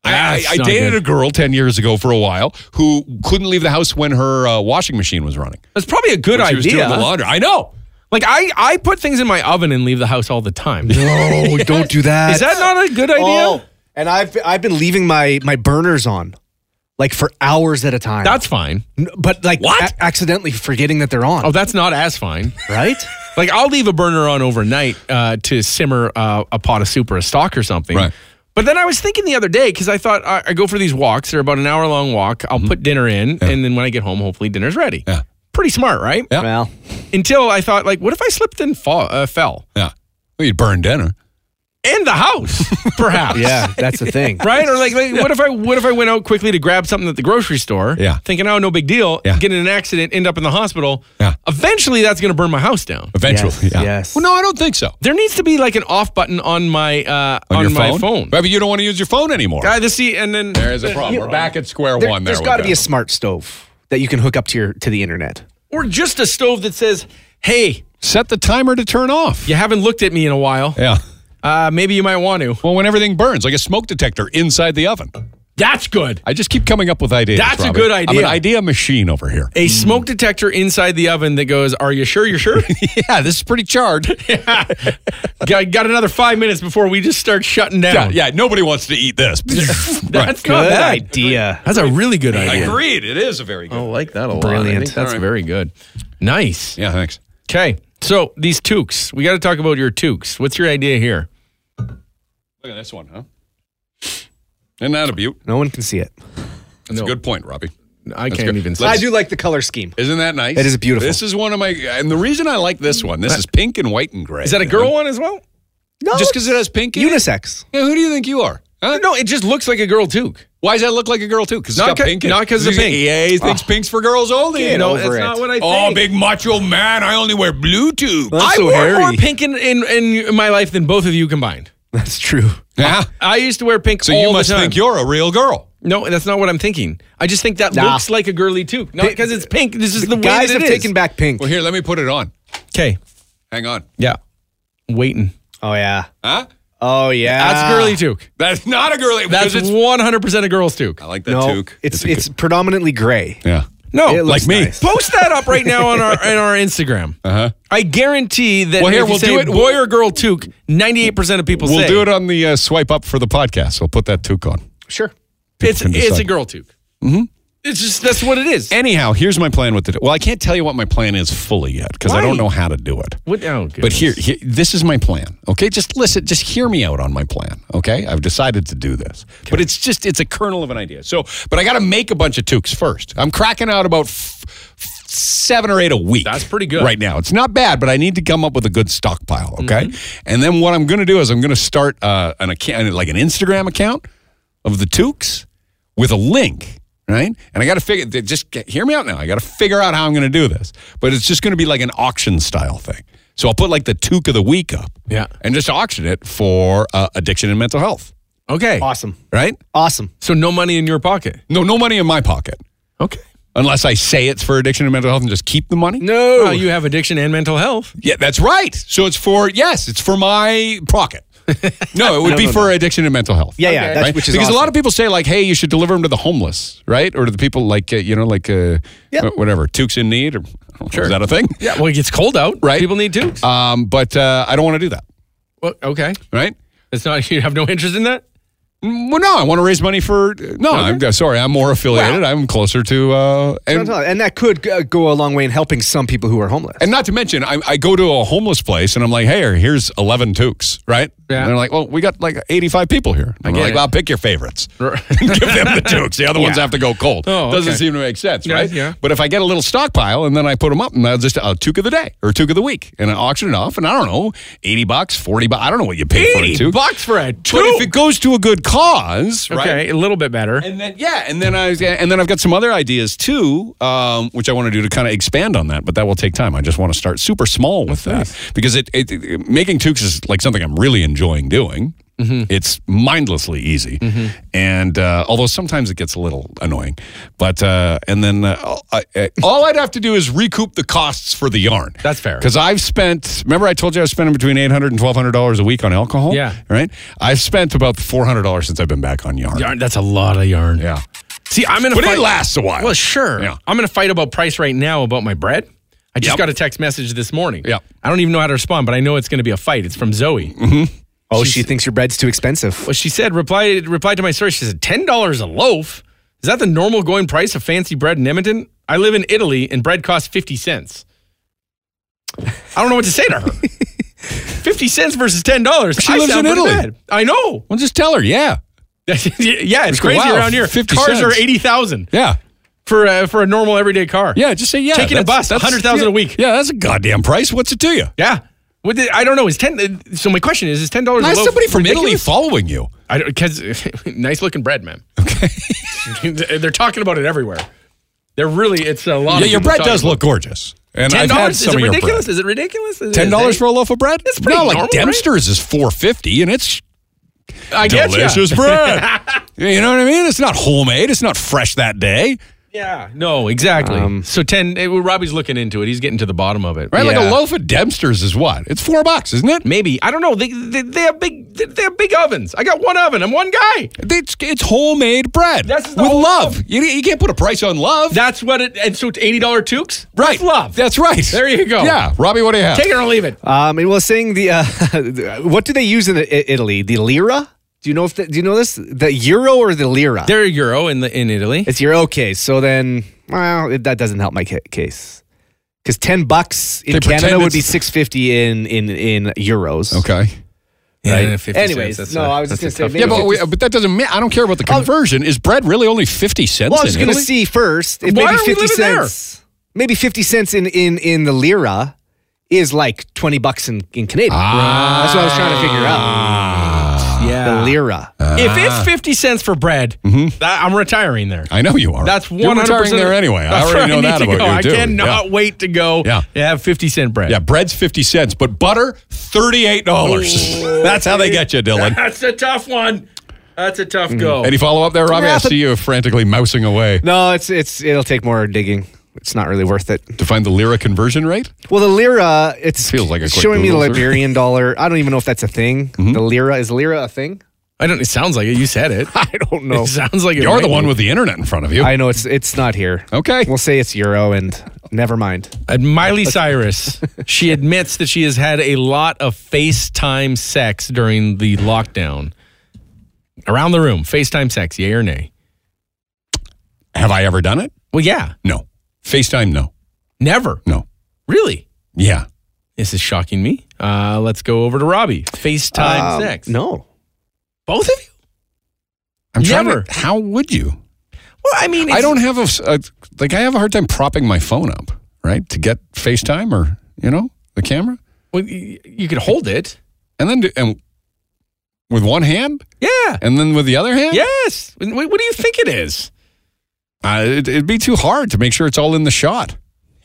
I, That's I, I not dated good. a girl ten years ago for a while who couldn't leave the house when her uh, washing machine was running. That's probably a good When she was idea. doing the laundry. I know. Like I, I put things in my oven and leave the house all the time. No, don't do that. Is that not a good idea? Oh, and I've I've been leaving my my burners on, like for hours at a time. That's fine. N- but like What? a- accidentally forgetting that they're on. Oh, that's not as fine. right? Like I'll leave a burner on overnight uh, to simmer uh, a pot of soup or a stock or something. Right. But then I was thinking the other day because I thought I, I go for these walks. They're about an hour long walk. I'll put dinner in, and then when I get home, hopefully dinner's ready. Yeah. Pretty smart, right? Yeah. Well, Until I thought, like, what if I slipped and fall, uh, fell? Yeah. Well, you'd burn dinner. In the house, perhaps. yeah, that's the thing. Right? Or like, like, what if I what if I went out quickly to grab something at the grocery store? Yeah. Thinking, oh, no big deal. Yeah. Get in an accident, end up in the hospital. Yeah. Eventually, that's going to burn my house down. Eventually. Yes, yeah. yes. Well, no, I don't think so. There needs to be like an off button on my uh, On, on, your my phone? phone. Right, but you don't want to use your phone anymore. Uh, the see, and then There's a problem. We're back at square There, one. There has with got to that. be a smart stove that you can hook up to your to the internet. or just a stove that says, "Hey, Set the timer to turn off. you haven't looked at me in a while. Yeah. Uh, maybe you might want to." Well, when everything burns, like a smoke detector inside the oven. That's good. I just keep coming up with ideas. That's a Robbie. good I'm idea. an idea machine over here. A smoke detector inside the oven that goes, "Are you sure? You're sure?" Yeah, this is pretty charred. got, got another five minutes before we just start shutting yeah, down. yeah, nobody wants to eat this. That's Right. not Good bad. idea. That's a really good idea. Agreed. It is a very good. I like that a lot. Brilliant. I think that's All right. very good. Nice. Yeah, thanks. Okay. So these toques, we got to talk about your toques. What's your idea here? Look at this one, huh? Isn't that a beaut? No one can see it. That's No. a good point, Robbie. I That's can't good. even see. I Let's- do like the color scheme. Isn't that nice? It is beautiful. This is one of my, and the reason I like this one, this is pink and white and gray. Is that a girl one as well? No, Just because it has pink in it? unisex. Yeah, who do you think you are? Huh? No, it just looks like a girl toque. Why does that look like a girl too? Because it's Not got ca- pink in it. not 'cause of pink. Yeah, he thinks pink's for girls only. Get No, over that's it. not what I think. Oh, big macho man! I only wear blue tubes. That's I so wore hairy. more pink in, in, in my life than both of you combined. That's true. Yeah. I used to wear pink So all you must the time. think you're a real girl. No, that's not what I'm thinking. I just think that Nah. looks like a girly toque. Not because it's pink. This is the, way Guys that it have is. taken back pink. Well, here, let me put it on. Okay. Hang on. Yeah. Waiting. Oh yeah. Huh? Oh yeah. That's girly toque. That's not a girly. That's because it's, one hundred percent a girl's toque. I like that No, toque. it's a it's good- predominantly gray. yeah. No, It looks like me. nice. Post that up right now on our on our Instagram. Uh-huh. I guarantee that Well, here, if you we'll say do it- boy or girl toque, ninety-eight percent of people We'll say do it on the uh, swipe up for the podcast. We'll put that toque on. Sure. it's can it's decide. a girl toque. Mm-hmm. It's just that's what it is. Anyhow, here's my plan with the. Well, I can't tell you what my plan is fully yet because I Why? don't know how to do it. What, oh, But here, goodness. here, this is my plan. Okay, just listen, just hear me out on my plan. Okay, I've decided to do this, but it's just it's a kernel of an idea. So, but I got to make a bunch of toques first. I'm cracking out about f- f- seven or eight a week. That's pretty good. right now. It's not bad, but I need to come up with a good stockpile. Okay, Mm-hmm. and then what I'm going to do is I'm going to start uh, an account, like an Instagram account of the toques with a link. Right? And I got to figure, just get, hear me out now. I got to figure out how I'm going to do this. But it's just going to be like an auction style thing. So I'll put like the toque of the week up. Yeah. And just auction it for uh, addiction and mental health. Okay. Awesome. Right? Awesome. So no money in your pocket. No, no money in my pocket. Okay. Unless I say it's for addiction and mental health and just keep the money. No. Well, you have addiction and mental health. Yeah, that's right. So it's for, yes, it's for my pocket. No, it would No, be no, for no. addiction and mental health. Yeah, yeah. Okay. That's Right? which is because awesome. a lot of people say like, hey, you should deliver them to the homeless, right? Or to the people like, uh, you know, like, uh, Yeah. wh- whatever, toques in need, or I don't know, Sure. is that a thing? Yeah. Well, it gets cold out. Right. People need toques. Um, but uh, I don't want to do that, well, okay. right? It's not. You have no interest in that. Well, no, I want to raise money for. No, I'm uh, sorry. I'm more affiliated. I'm closer to, uh, and, And that could uh, go a long way in helping some people who are homeless. and not to mention, I, I go to a homeless place and I'm like, hey, here's eleven toques, right? Yeah. And they're like, well, we got like eighty-five people here. I'm get like, it. well, pick your favorites. Right. Give them the toques. The other ones Yeah. have to go cold. Oh, Doesn't okay. seem to make sense, Yeah, right? yeah. But if I get a little stockpile and then I put them up and I'll just a toque of the day or toque of the week and I auction it off and I don't know, eighty bucks, forty bucks. I don't know what you pay for a Eighty toque. bucks for a But toque. if it goes to a good cause, right? Okay, a little bit better. And then yeah, and then I and then I've got some other ideas too, um, which I want to do to kind of expand on that, but that will take time. I just want to start super small with that nice. because it, it, it making toques is like something I'm really enjoying doing. Mm-hmm. It's mindlessly easy. Mm-hmm. And uh, although sometimes it gets a little annoying. But, uh, and then uh, I, I, all I'd have to do is recoup the costs for the yarn. That's fair. Because I've spent, remember I told you I was spending between eight hundred dollars and twelve hundred dollars a week on alcohol? Yeah. Right? I've spent about four hundred dollars since I've been back on yarn. Yarn, that's a lot of yarn. Yeah. See, I'm in a But fight. it lasts a while. Well, sure. Yeah. I'm in a fight about price right now about my bread. I just Yep. got a text message this morning. Yep. I don't even know how to respond, but I know it's going to be a fight. It's from Zoe. Mm-hmm. Oh, She's- she thinks your bread's too expensive. Well, she said, replied, replied to my story. She said, ten dollars a loaf? Is that the normal going price of fancy bread in Edmonton? I live in Italy and bread costs fifty cents. I don't know what to say to her. fifty cents versus ten dollars. She I lives sound in pretty Italy. bad. I know. Well, just tell her, yeah. yeah, it's go, crazy wow, around here. fifty Cars cents. are eighty thousand Yeah. for a, for a normal everyday car. Yeah, just say yeah. Taking a that's- bus, one that's- hundred thousand yeah. a week. Yeah, that's a goddamn price. What's it to you? Yeah. What did, I don't know. Is ten? So my question is: Is ten dollars a Nice loaf somebody from Italy ridiculous? following you. I don't because nice looking bread, man. Okay. They're talking about it everywhere. They're really. It's a lot. Yeah, of your people bread talking does about look gorgeous. And Ten I've had dollars? Is some it of your ridiculous? bread. Is it ridiculous? Is Ten dollars it- for a loaf of bread? It's pretty no, like normal, Dempster's is four fifty, and it's I get ya. delicious bread. You know what I mean? It's not homemade. It's not fresh that day. Yeah. No. Exactly. Um, so ten. eh, well, Robbie's looking into it. He's getting to the bottom of it. Right? Like Yeah. a loaf of Dempster's is what? It's four bucks, isn't it? Maybe I don't know. They, they they have big they they have big ovens. I got one oven. I'm one guy. It's, it's homemade bread That's with the whole love. love. You, you can't put a price on love. That's what it. And so it's eighty dollar toques. right. That's love. That's right. There you go. Yeah. Robbie, what do you have? Take it or leave it. Um, it was saying the uh, what do they use in I- Italy? The lira? Do you know if the, do you know this? The euro or the lira? They're a euro in the in Italy. It's euro. Okay, so then well, it, that doesn't help my ca- case because ten bucks in They Canada pretend would be it's- six fifty in in in euros. Okay. Yeah, Right. fifty Anyways, cents. That's no, a- I was just that's gonna a say tough maybe Yeah, deal. but, we, but that doesn't mean, I don't care about the conversion. Is bread really only fifty cents Well, I was in going to Italy? see first if Why maybe are we fifty living there? cents, maybe fifty cents in in in the lira is like twenty bucks in in Canadian. That's what I was trying to figure out. yeah. The lira. If it's fifty cents for bread, that, I'm retiring there. I know you are. That's You're one hundred retiring percent there anyway. I That's already where know need that to about go. you, I too. cannot Yeah. wait to go Yeah. and have fifty cent bread. Yeah, bread's fifty cents, but butter, thirty-eight dollars. That's how they get you, Dylan. That's a tough one. That's a tough go. Any follow up there, Robbie? Yeah, I but- see you frantically mousing away No, it's it's it'll take more digging. It's not really worth it. to find the lira conversion rate. Well, the lira, it's Feels like a quick showing me the Google search. Liberian dollar. I don't even know if that's a thing. The lira is lira a thing? I don't. It sounds like it. You said it. I don't know. It sounds like it. You're might the one be. with the internet in front of you. I know it's it's not here. Okay. We'll say it's euro and never mind. Uh, Miley Cyrus. She admits that she has had a lot of FaceTime sex during the lockdown. Around the room, FaceTime sex, yay or nay? Have I ever done it? Well, yeah, No. FaceTime, no. never. No. Really? Yeah. This is shocking me. Uh, let's go over to Robbie. FaceTime Um, sex. No. Both of you? I'm trying Never. to, how would you? Well, I mean, I it's- don't have a, a, like, I have a hard time propping my phone up, right? To get FaceTime or, you know, the camera. Well, you, you could hold it. And then, do, and with one hand Yeah. and then with the other hand? Yes. What, what do you think it is? Uh, it, it'd be too hard to make sure it's all in the shot.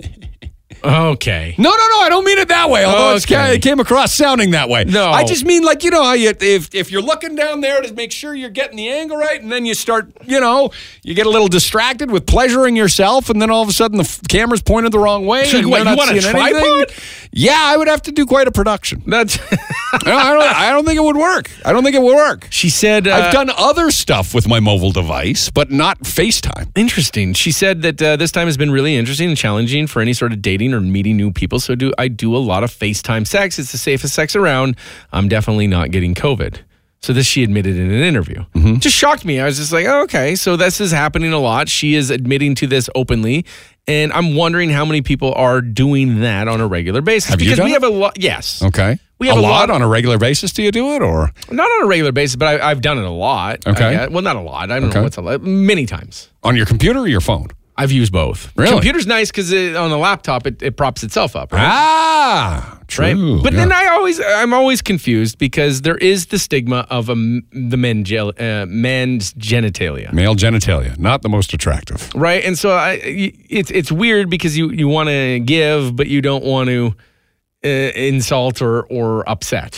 Okay. No, no, no. I don't mean it that way. Although it's Okay. kind it came across sounding that way. No. I just mean like, you know, how you, if if you're looking down there to make sure you're getting the angle right, and then you start, you know, you get a little distracted with pleasuring yourself, and then all of a sudden the f- camera's pointed the wrong way. So and you- what, they're you not want a seeing anything. tripod? Yeah, I would have to do quite a production. That's. No, I don't. I don't think it would work. I don't think it would work. She said. Uh, I've done other stuff with my mobile device, but not FaceTime. Interesting. She said that uh, this time has been really interesting and challenging for any sort of dating or meeting new people. So do I do a lot of FaceTime sex. It's the safest sex around. I'm definitely not getting COVID. So this she admitted in an interview. Mm-hmm. Just shocked me. I was just like, oh, okay, so this is happening a lot. She is admitting to this openly. And I'm wondering how many people are doing that on a regular basis. Have you because done we it? have a lot. Yes. Okay. We have a a lot lot- on a regular basis. Do you do it or? Not on a regular basis, but I, I've done it a lot. I Okay. guess. Well, not a lot. I don't Okay. know what's a lot. Many times. On your computer or your phone? I've used both. Really? Computer's nice because on the laptop it, it props itself up, right? Ah, Right? true. But yeah. then I always I'm always confused because there is the stigma of a, m- the men gel, uh, man's genitalia, Male genitalia, not the most attractive. right? And so I, it's it's weird because you, you want to give, but you don't want to uh, insult or or upset.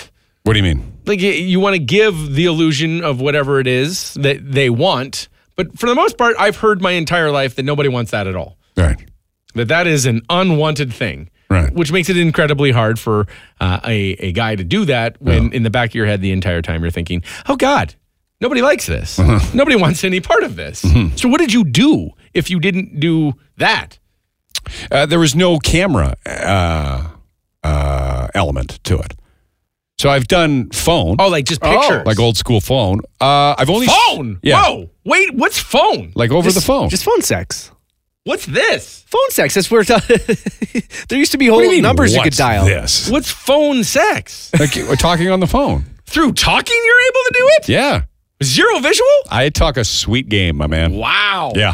What do you mean? Like you, you want to give the illusion of whatever it is that they want. But for the most part, I've heard my entire life that nobody wants that at all. Right. That that is an unwanted thing. Right. Which makes it incredibly hard for uh, a, a guy to do that when Yeah. in the back of your head the entire time you're thinking, oh God, nobody likes this. Uh-huh. Nobody wants any part of this. Mm-hmm. So what did you do if you didn't do that? Uh, there was no camera uh, uh, element to it. So I've done phone. Oh, like just pictures. Like old school phone. Uh, I've only phone? Yeah. Whoa. Wait, what's phone? Like over Just- the phone. Just phone sex. What's this? Phone sex. That's where it's there used to be whole What do you mean, numbers you could what's dial. This? What's phone sex? Like we're talking on the phone. Through talking you're able to do it? Yeah. Zero visual? I talk a sweet game, my man. Wow. Yeah.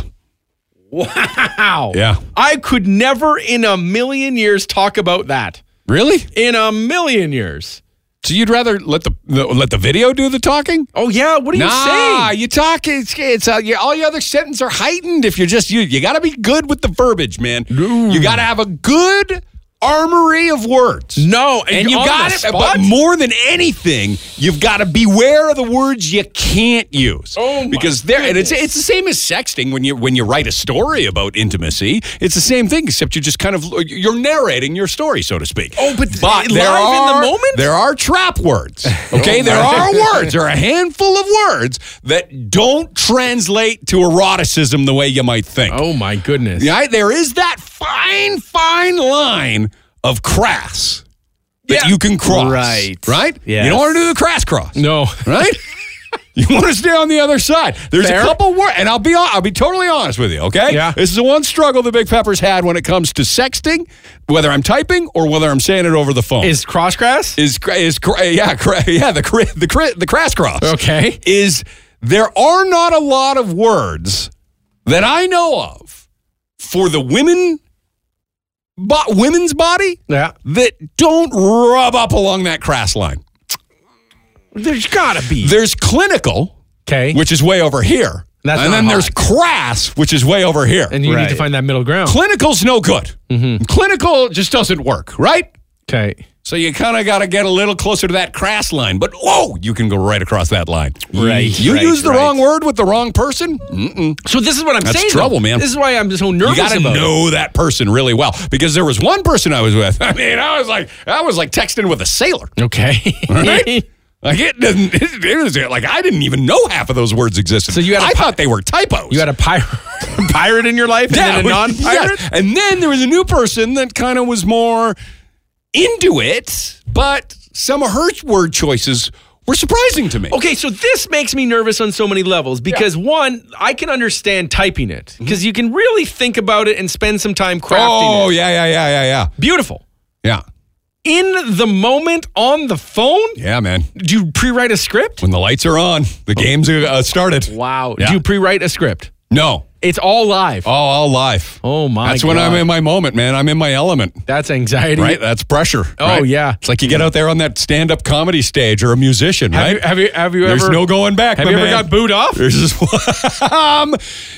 Wow. Yeah. I could never in a million years talk about that. Really? In a million years. So you'd rather let the, the let the video do the talking? Oh yeah, what are you Nah, saying? you talk. It's, it's uh, you, all your other sentences are heightened. If you're just you, you got to be good with the verbiage, man. You got to have a good armory of words. No, and, And you on got the it, spot? but more than anything, you've got to beware of the words you can't use. Oh, my because there, and it's goodness. it's the same as sexting when you when you write a story about intimacy. It's the same thing, except you're just kind of you're narrating your story, so to speak. Oh, but but live there in the are moment? there are trap words. Okay, Oh, there my. are words. There are a handful of words that don't translate to eroticism the way you might think. Oh my goodness. Yeah, there is that fine, fine line of crass that Yeah. you can cross. Right. Right? Yes. You don't want to do the crass cross. No. Right? You want to stay on the other side. There's Fair. a couple words, and I'll be I'll be totally honest with you, okay? Yeah. This is the one struggle the Big Pepper's had when it comes to sexting, whether I'm typing or whether I'm saying it over the phone. Is cross grass? is cra- is cra- yeah, cra- yeah, the cra- the cra- the crass cross. Okay. Is there are not a lot of words that I know of for the women bo- women's body Yeah. that don't rub up along that crass line. There's gotta be. There's clinical, Okay. which is way over here. That's and not then there's hot. crass, which is way over here. And you need to Right. find that middle ground. Clinical's no good. Mm-hmm. Clinical just doesn't work, right? Okay. So you kind of got to get a little closer to that crass line. But, whoa, you can go right across that line. Right, You right, use the right. wrong word with the wrong person? Mm-mm. So this is what I'm That's saying. trouble, though. man. This is why I'm so nervous You got to about it. know that person really well. Because there was one person I was with. I mean, I was like, I was like texting with a sailor. Okay. Right? Like it didn't. It, it was like I didn't even know half of those words existed. So you had a I pi- thought they were typos. You had a pirate, pirate in your life, and then a we- non-pirate. yes. And then there was a new person that kind of was more into it, but some of her word choices were surprising to me. Okay, so this makes me nervous on so many levels because one, I can understand typing it because you can really think about it and spend some time crafting Oh, it. yeah, yeah, yeah, yeah, yeah. Beautiful. Yeah. In the moment on the phone, Yeah, man. do you pre-write a script? When the lights are on, the game's uh, started. Wow. Yeah. Do you pre-write a script? No. It's all live. Oh, all live. Oh, my That's God. when I'm in my moment, man. I'm in my element. That's anxiety. Right? That's pressure. Oh, right? yeah. It's like you get out there on that stand-up comedy stage or a musician, Have right? you, have you, have you There's ever... no going back, Have my you ever man. got booed off? There's just um,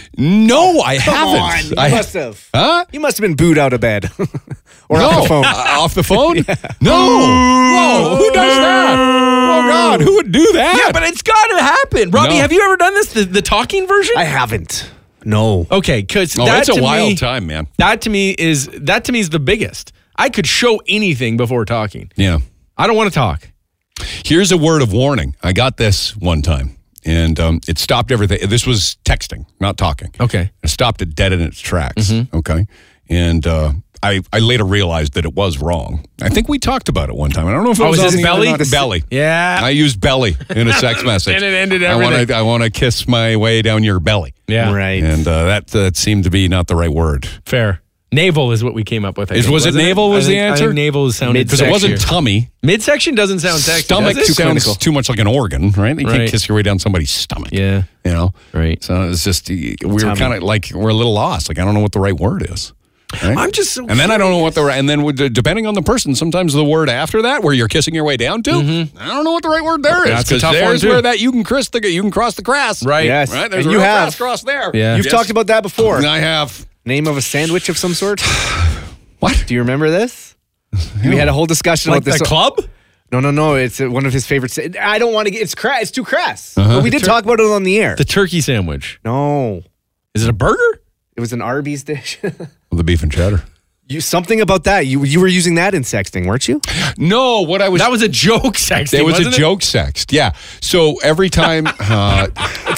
no, I haven't. You I must have. Huh? You must have been booed out of bed. or no. off the phone. Uh, off the phone? No. Whoa, who does that? Oh, God, who would do that? Yeah, but it's got to happen. Robbie, No. have you ever done this, the, the talking version? I haven't. No. Okay, because oh, that it's a to wild me, time, man. That to me is that to me is the biggest. I could show anything before talking. Yeah. I don't want to talk. Here's a word of warning. I got this one time, and um, it stopped everything. This was texting, not talking. Okay. It stopped it dead in its tracks. Mm-hmm. Okay. And uh, I, I later realized that it was wrong. I think we talked about it one time. I don't know if it Oh, was is on this the- belly? not belly. Yeah. I used belly in a sex message. And it ended I want everything. to I want to kiss my way down your belly. Yeah. Right. And uh, that that seemed to be not the right word. Fair. Navel is what we came up with. I Is- think, was it wasn't navel I was the think- I answer? think navel sounded Because it wasn't tummy. Midsection doesn't sound sexy. Stomach does it? sounds clinical. too much like an organ, right? You Right. can't kiss your way down somebody's stomach. Yeah. You know? Right. So it's just, we were Tummy. kind of like, we're a little lost. Like, I don't know what the right word is. Right? I'm just so And then I don't know what the right, and then with the, depending on the person, sometimes the word after that, where you're kissing your way down to, I don't know what the right word there is. That's a 'cause tough one, there's too. where that you can cross the you can cross the crass. Right. Yes. Right. There's And a you real have. crass cross there. Yeah. You've Yes. talked about that before. I have. Name of a sandwich of some sort? What? Do you remember this? We had a whole discussion Like about this. the club? No, no, no. It's uh, one of his favorites. I don't want to get it's crass. It's too crass. But we did talk about it on the air. The turkey sandwich. no. Is it a burger? It was an Arby's dish. The beef and cheddar. you something about that. You you were using that in sexting, weren't you? No, what I was That was a joke sexting. There was a wasn't it? joke sext. Yeah. So every time uh,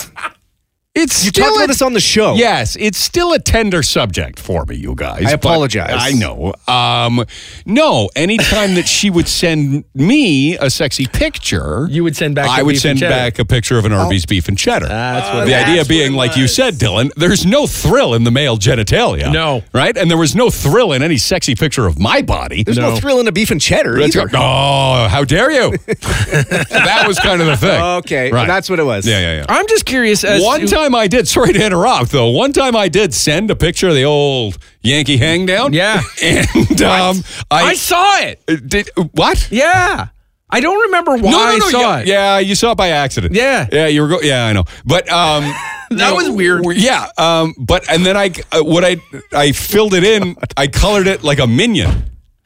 it's You still talked a- about this on the show. Yes, it's still a tender subject for me, you guys. I but apologize. I know. Um, no, anytime that she would send me a sexy picture, You would send back I the would beef send and cheddar. back a picture of an Arby's beef and cheddar. That's what the it idea That's being, what it like you was. said, Dylan, there's no thrill in the male genitalia. No. Right? And there was no thrill in any sexy picture of my body. There's no, No. thrill in a beef and cheddar Let's either. go. Oh, how dare you? That was kind of the thing. Okay, Right. that's what it was. Yeah, yeah, yeah. I'm just curious as One to, time I did, sorry to interrupt though, one time I did send a picture of the old Yankee hangdown. Yeah. And um, I, I saw it. did, what? Yeah. I don't remember why No, no, I no. saw yeah, it. yeah, you saw it by accident. Yeah. Yeah, you were go- yeah, I know. But um That you was know, weird. Yeah, um but and then I uh, what I I filled it in, I colored it like a minion.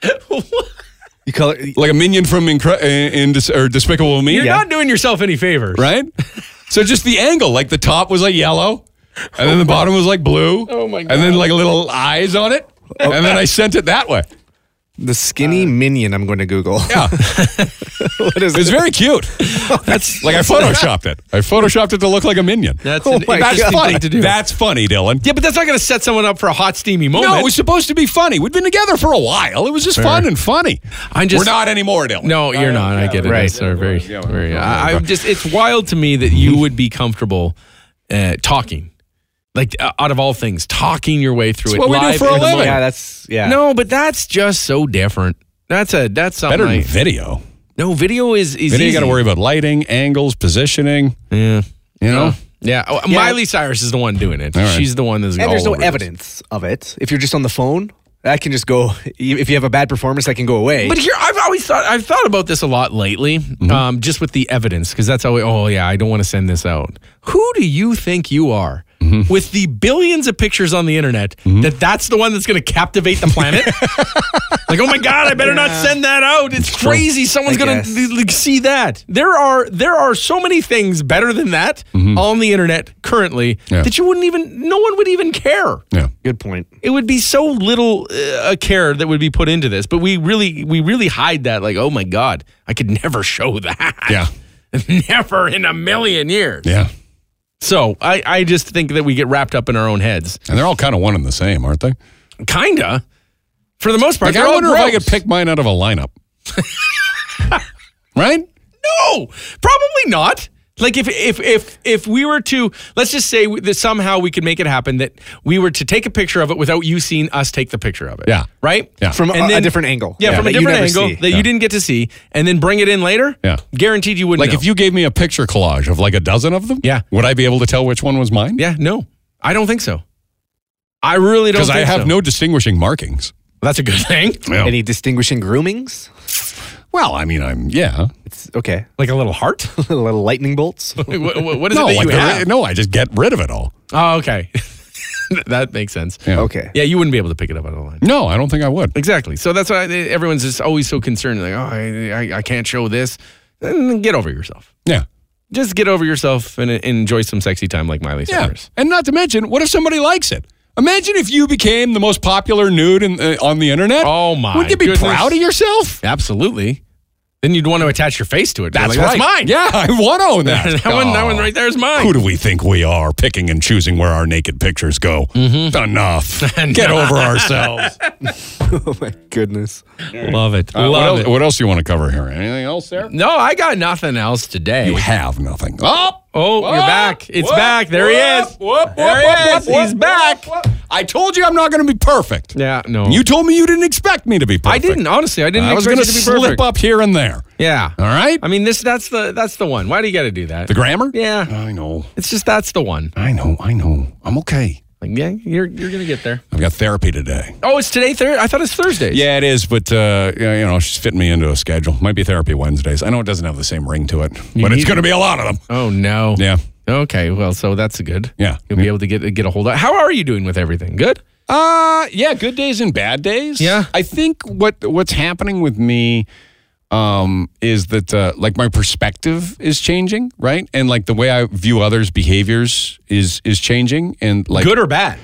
You call it Like a minion from Incre- in, Dis- or Despicable Me. You're not doing yourself any favors. Right? So just the angle, like the top was like yellow, and then the bottom was like blue. Oh, my And then God. like little eyes on it. And then I sent it that way. the skinny minion. I'm going to Google. Yeah. What is It was it? very cute. That's Like I photoshopped it. I photoshopped it to look like a minion. That's Oh an my That's interesting God. funny. thing to do. That's funny, Dylan. yeah, but that's not going to set someone up for a hot, steamy moment. No, it was supposed to be funny. We'd been together for a while. It was just fun and funny. I'm just- We're not anymore, Dylan. No, you're not. I get it. right. Right. Sorry, very, Yeah, very. yeah, I, yeah. I'm just. It's wild to me that you would be comfortable uh, talking, like uh, out of all things, talking your way through It's it. what we do live for a in the living. moment. Yeah, that's yeah. No, but that's just so different. That's a that's something. Better than I- video. no, video is is Video, you easy. got to worry about lighting, angles, positioning. Yeah, You know? yeah. Oh, Yeah. Miley Cyrus is the one doing it. All right. She's the one that's and all there's no over this. evidence of it. If you're just on the phone, that can just go. If you have a bad performance, that can go away. But here, I've always thought I've thought about this a lot lately, Mm-hmm. um, just with the evidence, because that's how. We, oh yeah, I don't want to send this out. Who do you think you are, Mm-hmm. with the billions of pictures on the internet, that that's the one that's going to captivate the planet? Like, oh my God, I better not send that out. It's crazy. Someone's I going guess. to like, see that. There are there are so many things better than that on the internet currently Mm-hmm. Yeah. that you wouldn't even. No one would even care. Yeah. Good point. It would be so little uh, a care that would be put into this, but we really we really hide that. Like, oh my God, I could never show that. Yeah. Never in a million years. Yeah. So I, I just think that we get wrapped up in our own heads. And they're all kind of one and the same, aren't they? Kinda. For the most part, Like, they're I all wonder if I gross. could pick mine out of a lineup. Right? No, probably not. Like if if if if we were to, let's just say that somehow we could make it happen that we were to take a picture of it without you seeing us take the picture of it. Yeah. Right? Yeah. From a, And a then- different angle. Yeah, from a that you different never angle see. that Yeah. you didn't get to see, and then bring it in later. Yeah. Guaranteed you wouldn't Like know. if you gave me a picture collage of like a dozen of them, Yeah. would I be able to tell which one was mine? Yeah, no. I don't think so. I really don't Because think I have so. no distinguishing markings. That's a good thing. Any distinguishing groomings? Well, I mean, I'm, yeah. It's okay. Like a little heart? Little lightning bolts. what, what- what is No, it that like you the- have? no, I just get rid of it all. Oh, okay. That makes sense. Yeah. Okay. Yeah, you wouldn't be able to pick it up out of the line. No, I don't think I would. Exactly. So that's why everyone's just always so concerned. Like, oh, I, I, I can't show this. Then get over yourself. Yeah. Just get over yourself and, and enjoy some sexy time like Miley Yeah. Cyrus. And not to mention, what if somebody likes it? Imagine if you became the most popular nude in, uh, on the internet. Oh, my Wouldn't you be goodness. proud of yourself? Absolutely. Then you'd want to attach your face to it. That's Like, right. That's mine. Yeah, I want to own that. that, one, that Oh. one right there is mine. Who do we think we are, picking and choosing where our naked pictures go? Mm-hmm. Enough. Get over ourselves. Oh my goodness. Love it. Uh, what, Love else, it. what else do you want to cover here? Anything else there? No, I got nothing else today. You have nothing. Oh, Oh, you're back. It's back. There he is. Whoop, There he whoop, is. whoop, He's whoop, back. whoop. I told you I'm not going to be perfect. Yeah, no. You told me you didn't expect me to be I perfect. didn't, honestly. I didn't I was expect going to it to be slip perfect. up here and there. Yeah. All right? I mean, this that's the that's the one. Why do you got to do that? The grammar? Yeah. I know. It's just that's the one. I know. I know. I'm okay. Like, yeah, you're you're gonna get there. I've got therapy today. Oh, it's today. Thir- I thought it's Thursdays. Yeah, it is, but uh, yeah, you know, she's fitting me into a schedule. Might be therapy Wednesdays. I know it doesn't have the same ring to it, but it's need- going to be a lot of them. Oh no. Yeah. Okay. Well, so that's good. Yeah. You'll be able to get get a hold of. How are you doing with everything? Good. Uh yeah, good days and bad days. Yeah. I think what what's happening with me, um, is that uh, like my perspective is changing, right? And like the way I view others' behaviors is is changing, and like Good or bad?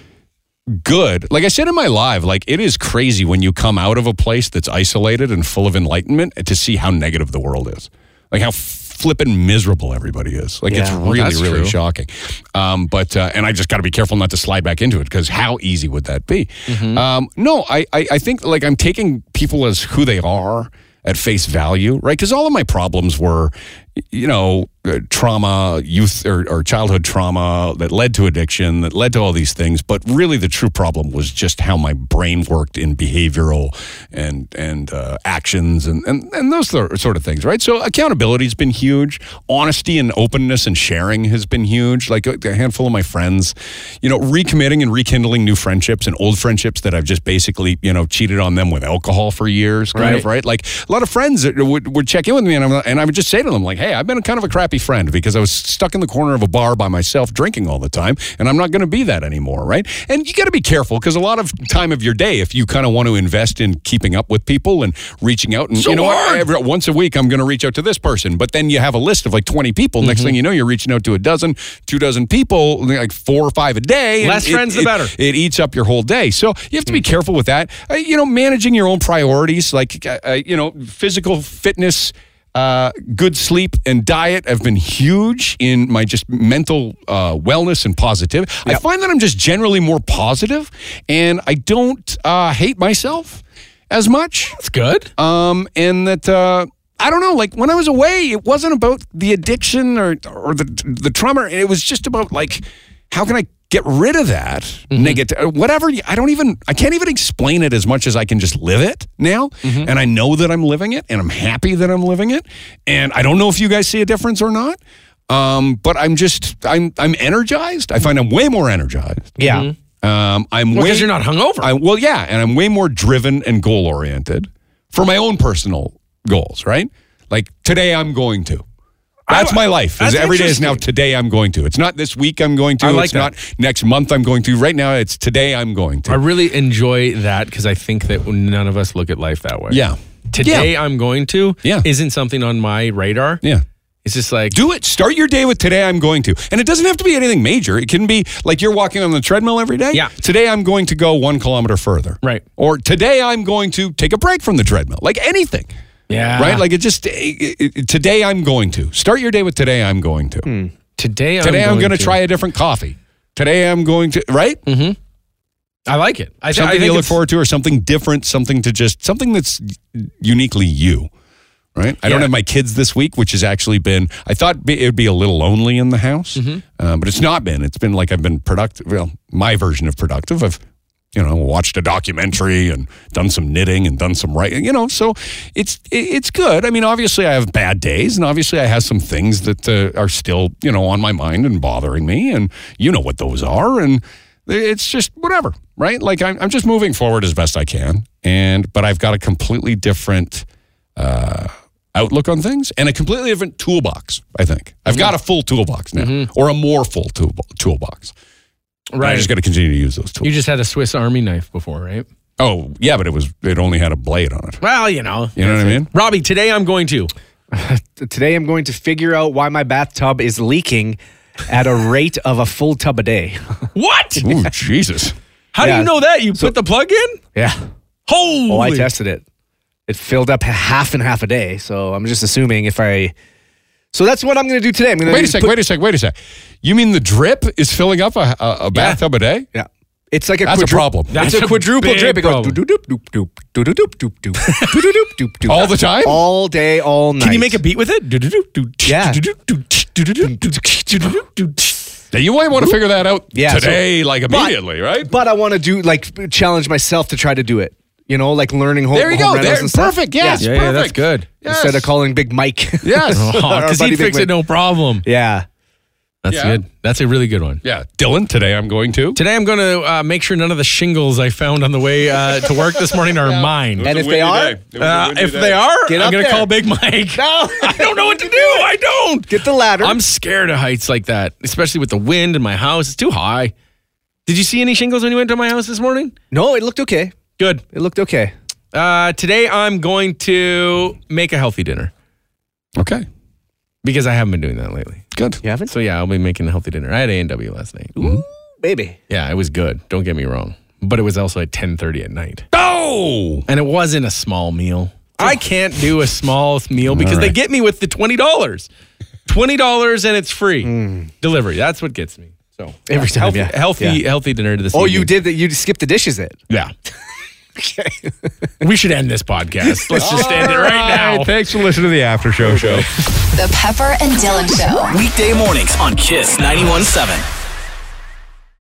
good. Like I said in my live, like it is crazy when you come out of a place that's isolated and full of enlightenment to see how negative the world is. Like how flippin' miserable everybody is. Like Yeah, it's well, really, that's really true. shocking. Um, but uh, and I just got to be careful not to slide back into it because how easy would that be? Mm-hmm. Um, no, I, I I think like I'm taking people as who they are at face value, right? Because all of my problems were, you know, uh, trauma, youth or, or childhood trauma that led to addiction, that led to all these things. But really, the true problem was just how my brain worked in behavioral and and uh, actions and, and and those sort of things, right? So accountability has been huge. Honesty and openness and sharing has been huge. Like a, a handful of my friends, you know, recommitting and rekindling new friendships and old friendships that I've just basically, you know, cheated on them with alcohol for years, kind Right. of, right? Like a lot of friends that would, would check in with me and, I'm, and I would just say to them, like, hey, I've been kind of a crappy friend because I was stuck in the corner of a bar by myself drinking all the time, and I'm not going to be that anymore, right? And you got to be careful because a lot of time of your day, if you kind of want to invest in keeping up with people and reaching out, and So you know hard. what, every, once a week I'm going to reach out to this person, but then you have a list of like twenty people. Next thing you know, you're reaching out to a dozen, two dozen people, like four or five a day. and Less it- friends, the it- better. It eats up your whole day. So you have to be careful with that. Uh, you know, managing your own priorities, like, uh, uh, you know, physical fitness, uh, good sleep and diet have been huge in my just mental uh, wellness and positivity. I find that I'm just generally more positive and I don't uh, hate myself as much. That's good. Um, and that, uh, I don't know, like when I was away, it wasn't about the addiction or, or the, the trauma. It was just about like, how can I get rid of that negative, whatever. I don't even, I can't even explain it as much as I can just live it now. And I know that I'm living it and I'm happy that I'm living it. And I don't know if you guys see a difference or not. Um, but I'm just, I'm, I'm energized. I find I'm way more energized. Yeah. Um, I'm Well, way, because you're not hungover. I, well, yeah. And I'm way more driven and goal oriented for my own personal goals, right? Like today I'm going to. That's my life. That's Is every day is now interesting. today I'm going to. It's not this week I'm going to. I like it's that. not next month I'm going to. Right now it's today I'm going to. I really enjoy that because I think that none of us look at life that way. yeah. Today Yeah. I'm going to Yeah. isn't something on my radar. Yeah. It's just like, Do it. Start your day with today I'm going to. And it doesn't have to be anything major. It can be like you're walking on the treadmill every day. Yeah. Today I'm going to go one kilometer further. Right. Or today I'm going to take a break from the treadmill. Like anything. yeah. Right? Like it just, it, it, today I'm going to. Start your day with today I'm going to. today I'm Today I'm going going to try a different coffee. Today I'm going to, right? I like it. I, th- I Something think you look it's- forward to or something different, something to just, something that's uniquely you. Right? I don't Yeah. have my kids this week, which has actually been, I thought be- it would be a little lonely in the house, Mm-hmm. uh, but it's not been. It's been like I've been productive. Well, my version of productive. I've, you know, watched a documentary and done some knitting and done some writing, you know, so it's it- it's good. I mean, obviously I have bad days and obviously I have some things that uh, are still, you know, on my mind and bothering me and you know what those are and it's just whatever, right? Like I'm, I'm just moving forward as best I can and, but I've got a completely different uh, outlook on things and a completely different toolbox, I think. I've got a full toolbox now or a more full tool, toolbox. And I Right. just got to continue to use those tools. You just had a Swiss Army knife before, right? Oh, yeah, but it was it only had a blade on it. Well, you know. You know what I mean? Robbie, today I'm going to. Today I'm going to figure out why my bathtub is leaking at a rate of a full tub a day. What? Ooh, Jesus. How do Yeah. you know that? You put the plug in? Yeah. Holy. Oh, I tested it. It filled up half and half a day. So I'm just assuming if I. So that's what I'm going to do today. I'm going to Wait a sec, wait a sec, wait a sec. You mean the drip is filling up a, a, a bathtub a day? Yeah. It's like a That's a quadru- problem. That's it's a a quadruple big drip. It goes problem. doop doop doop doop doop doop doop doop doop doop doop All the time? all day, all night. Can you make a beat with it? Yeah. Now, you might want to figure that out Yeah, so- today, like But- immediately, right? But I want to do like challenge myself to try to do it. You know, like learning home. There you home go. rentals There, and stuff. perfect. Yes, Yeah, perfect. yeah, that's good. Yes. Instead of calling Big Mike. Yes. Our Because buddy he'd Big fix Mike. it no problem. Yeah. That's Yeah. good. That's a really good one. Yeah. Dylan, today I'm going to. Today I'm going to uh, make sure none of the shingles I found on the way uh, to work this morning are mine. And if they are, Uh, if they are, Get I'm up going to there. call Big Mike. No. I don't know what to do. I don't. Get the ladder. I'm scared of heights like that, especially with the wind in my house. It's too high. Did you see any shingles when you went to my house this morning? no, it looked okay. Good. It looked okay. Uh, today I'm going to make a healthy dinner Okay. because I haven't been doing that lately. Good. You haven't? So yeah, I'll be making a healthy dinner. I had A and W last night. Ooh, baby. Yeah, it was good. Don't get me wrong. But it was also at ten thirty at night. Oh! And it wasn't a small meal. I can't do a small meal because All they right. get me with the twenty dollars. twenty dollars and it's free. Delivery. That's what gets me. So Every time, healthy, yeah. healthy, Yeah. healthy dinner to this Oh, evening. you did that. You skipped the dishes it. Yeah. Okay. We should end this podcast. Let's just end it right now. All right, thanks for listening to the After Show Show. The Pepper and Dylan Show. Weekday mornings on Kiss ninety-one point seven.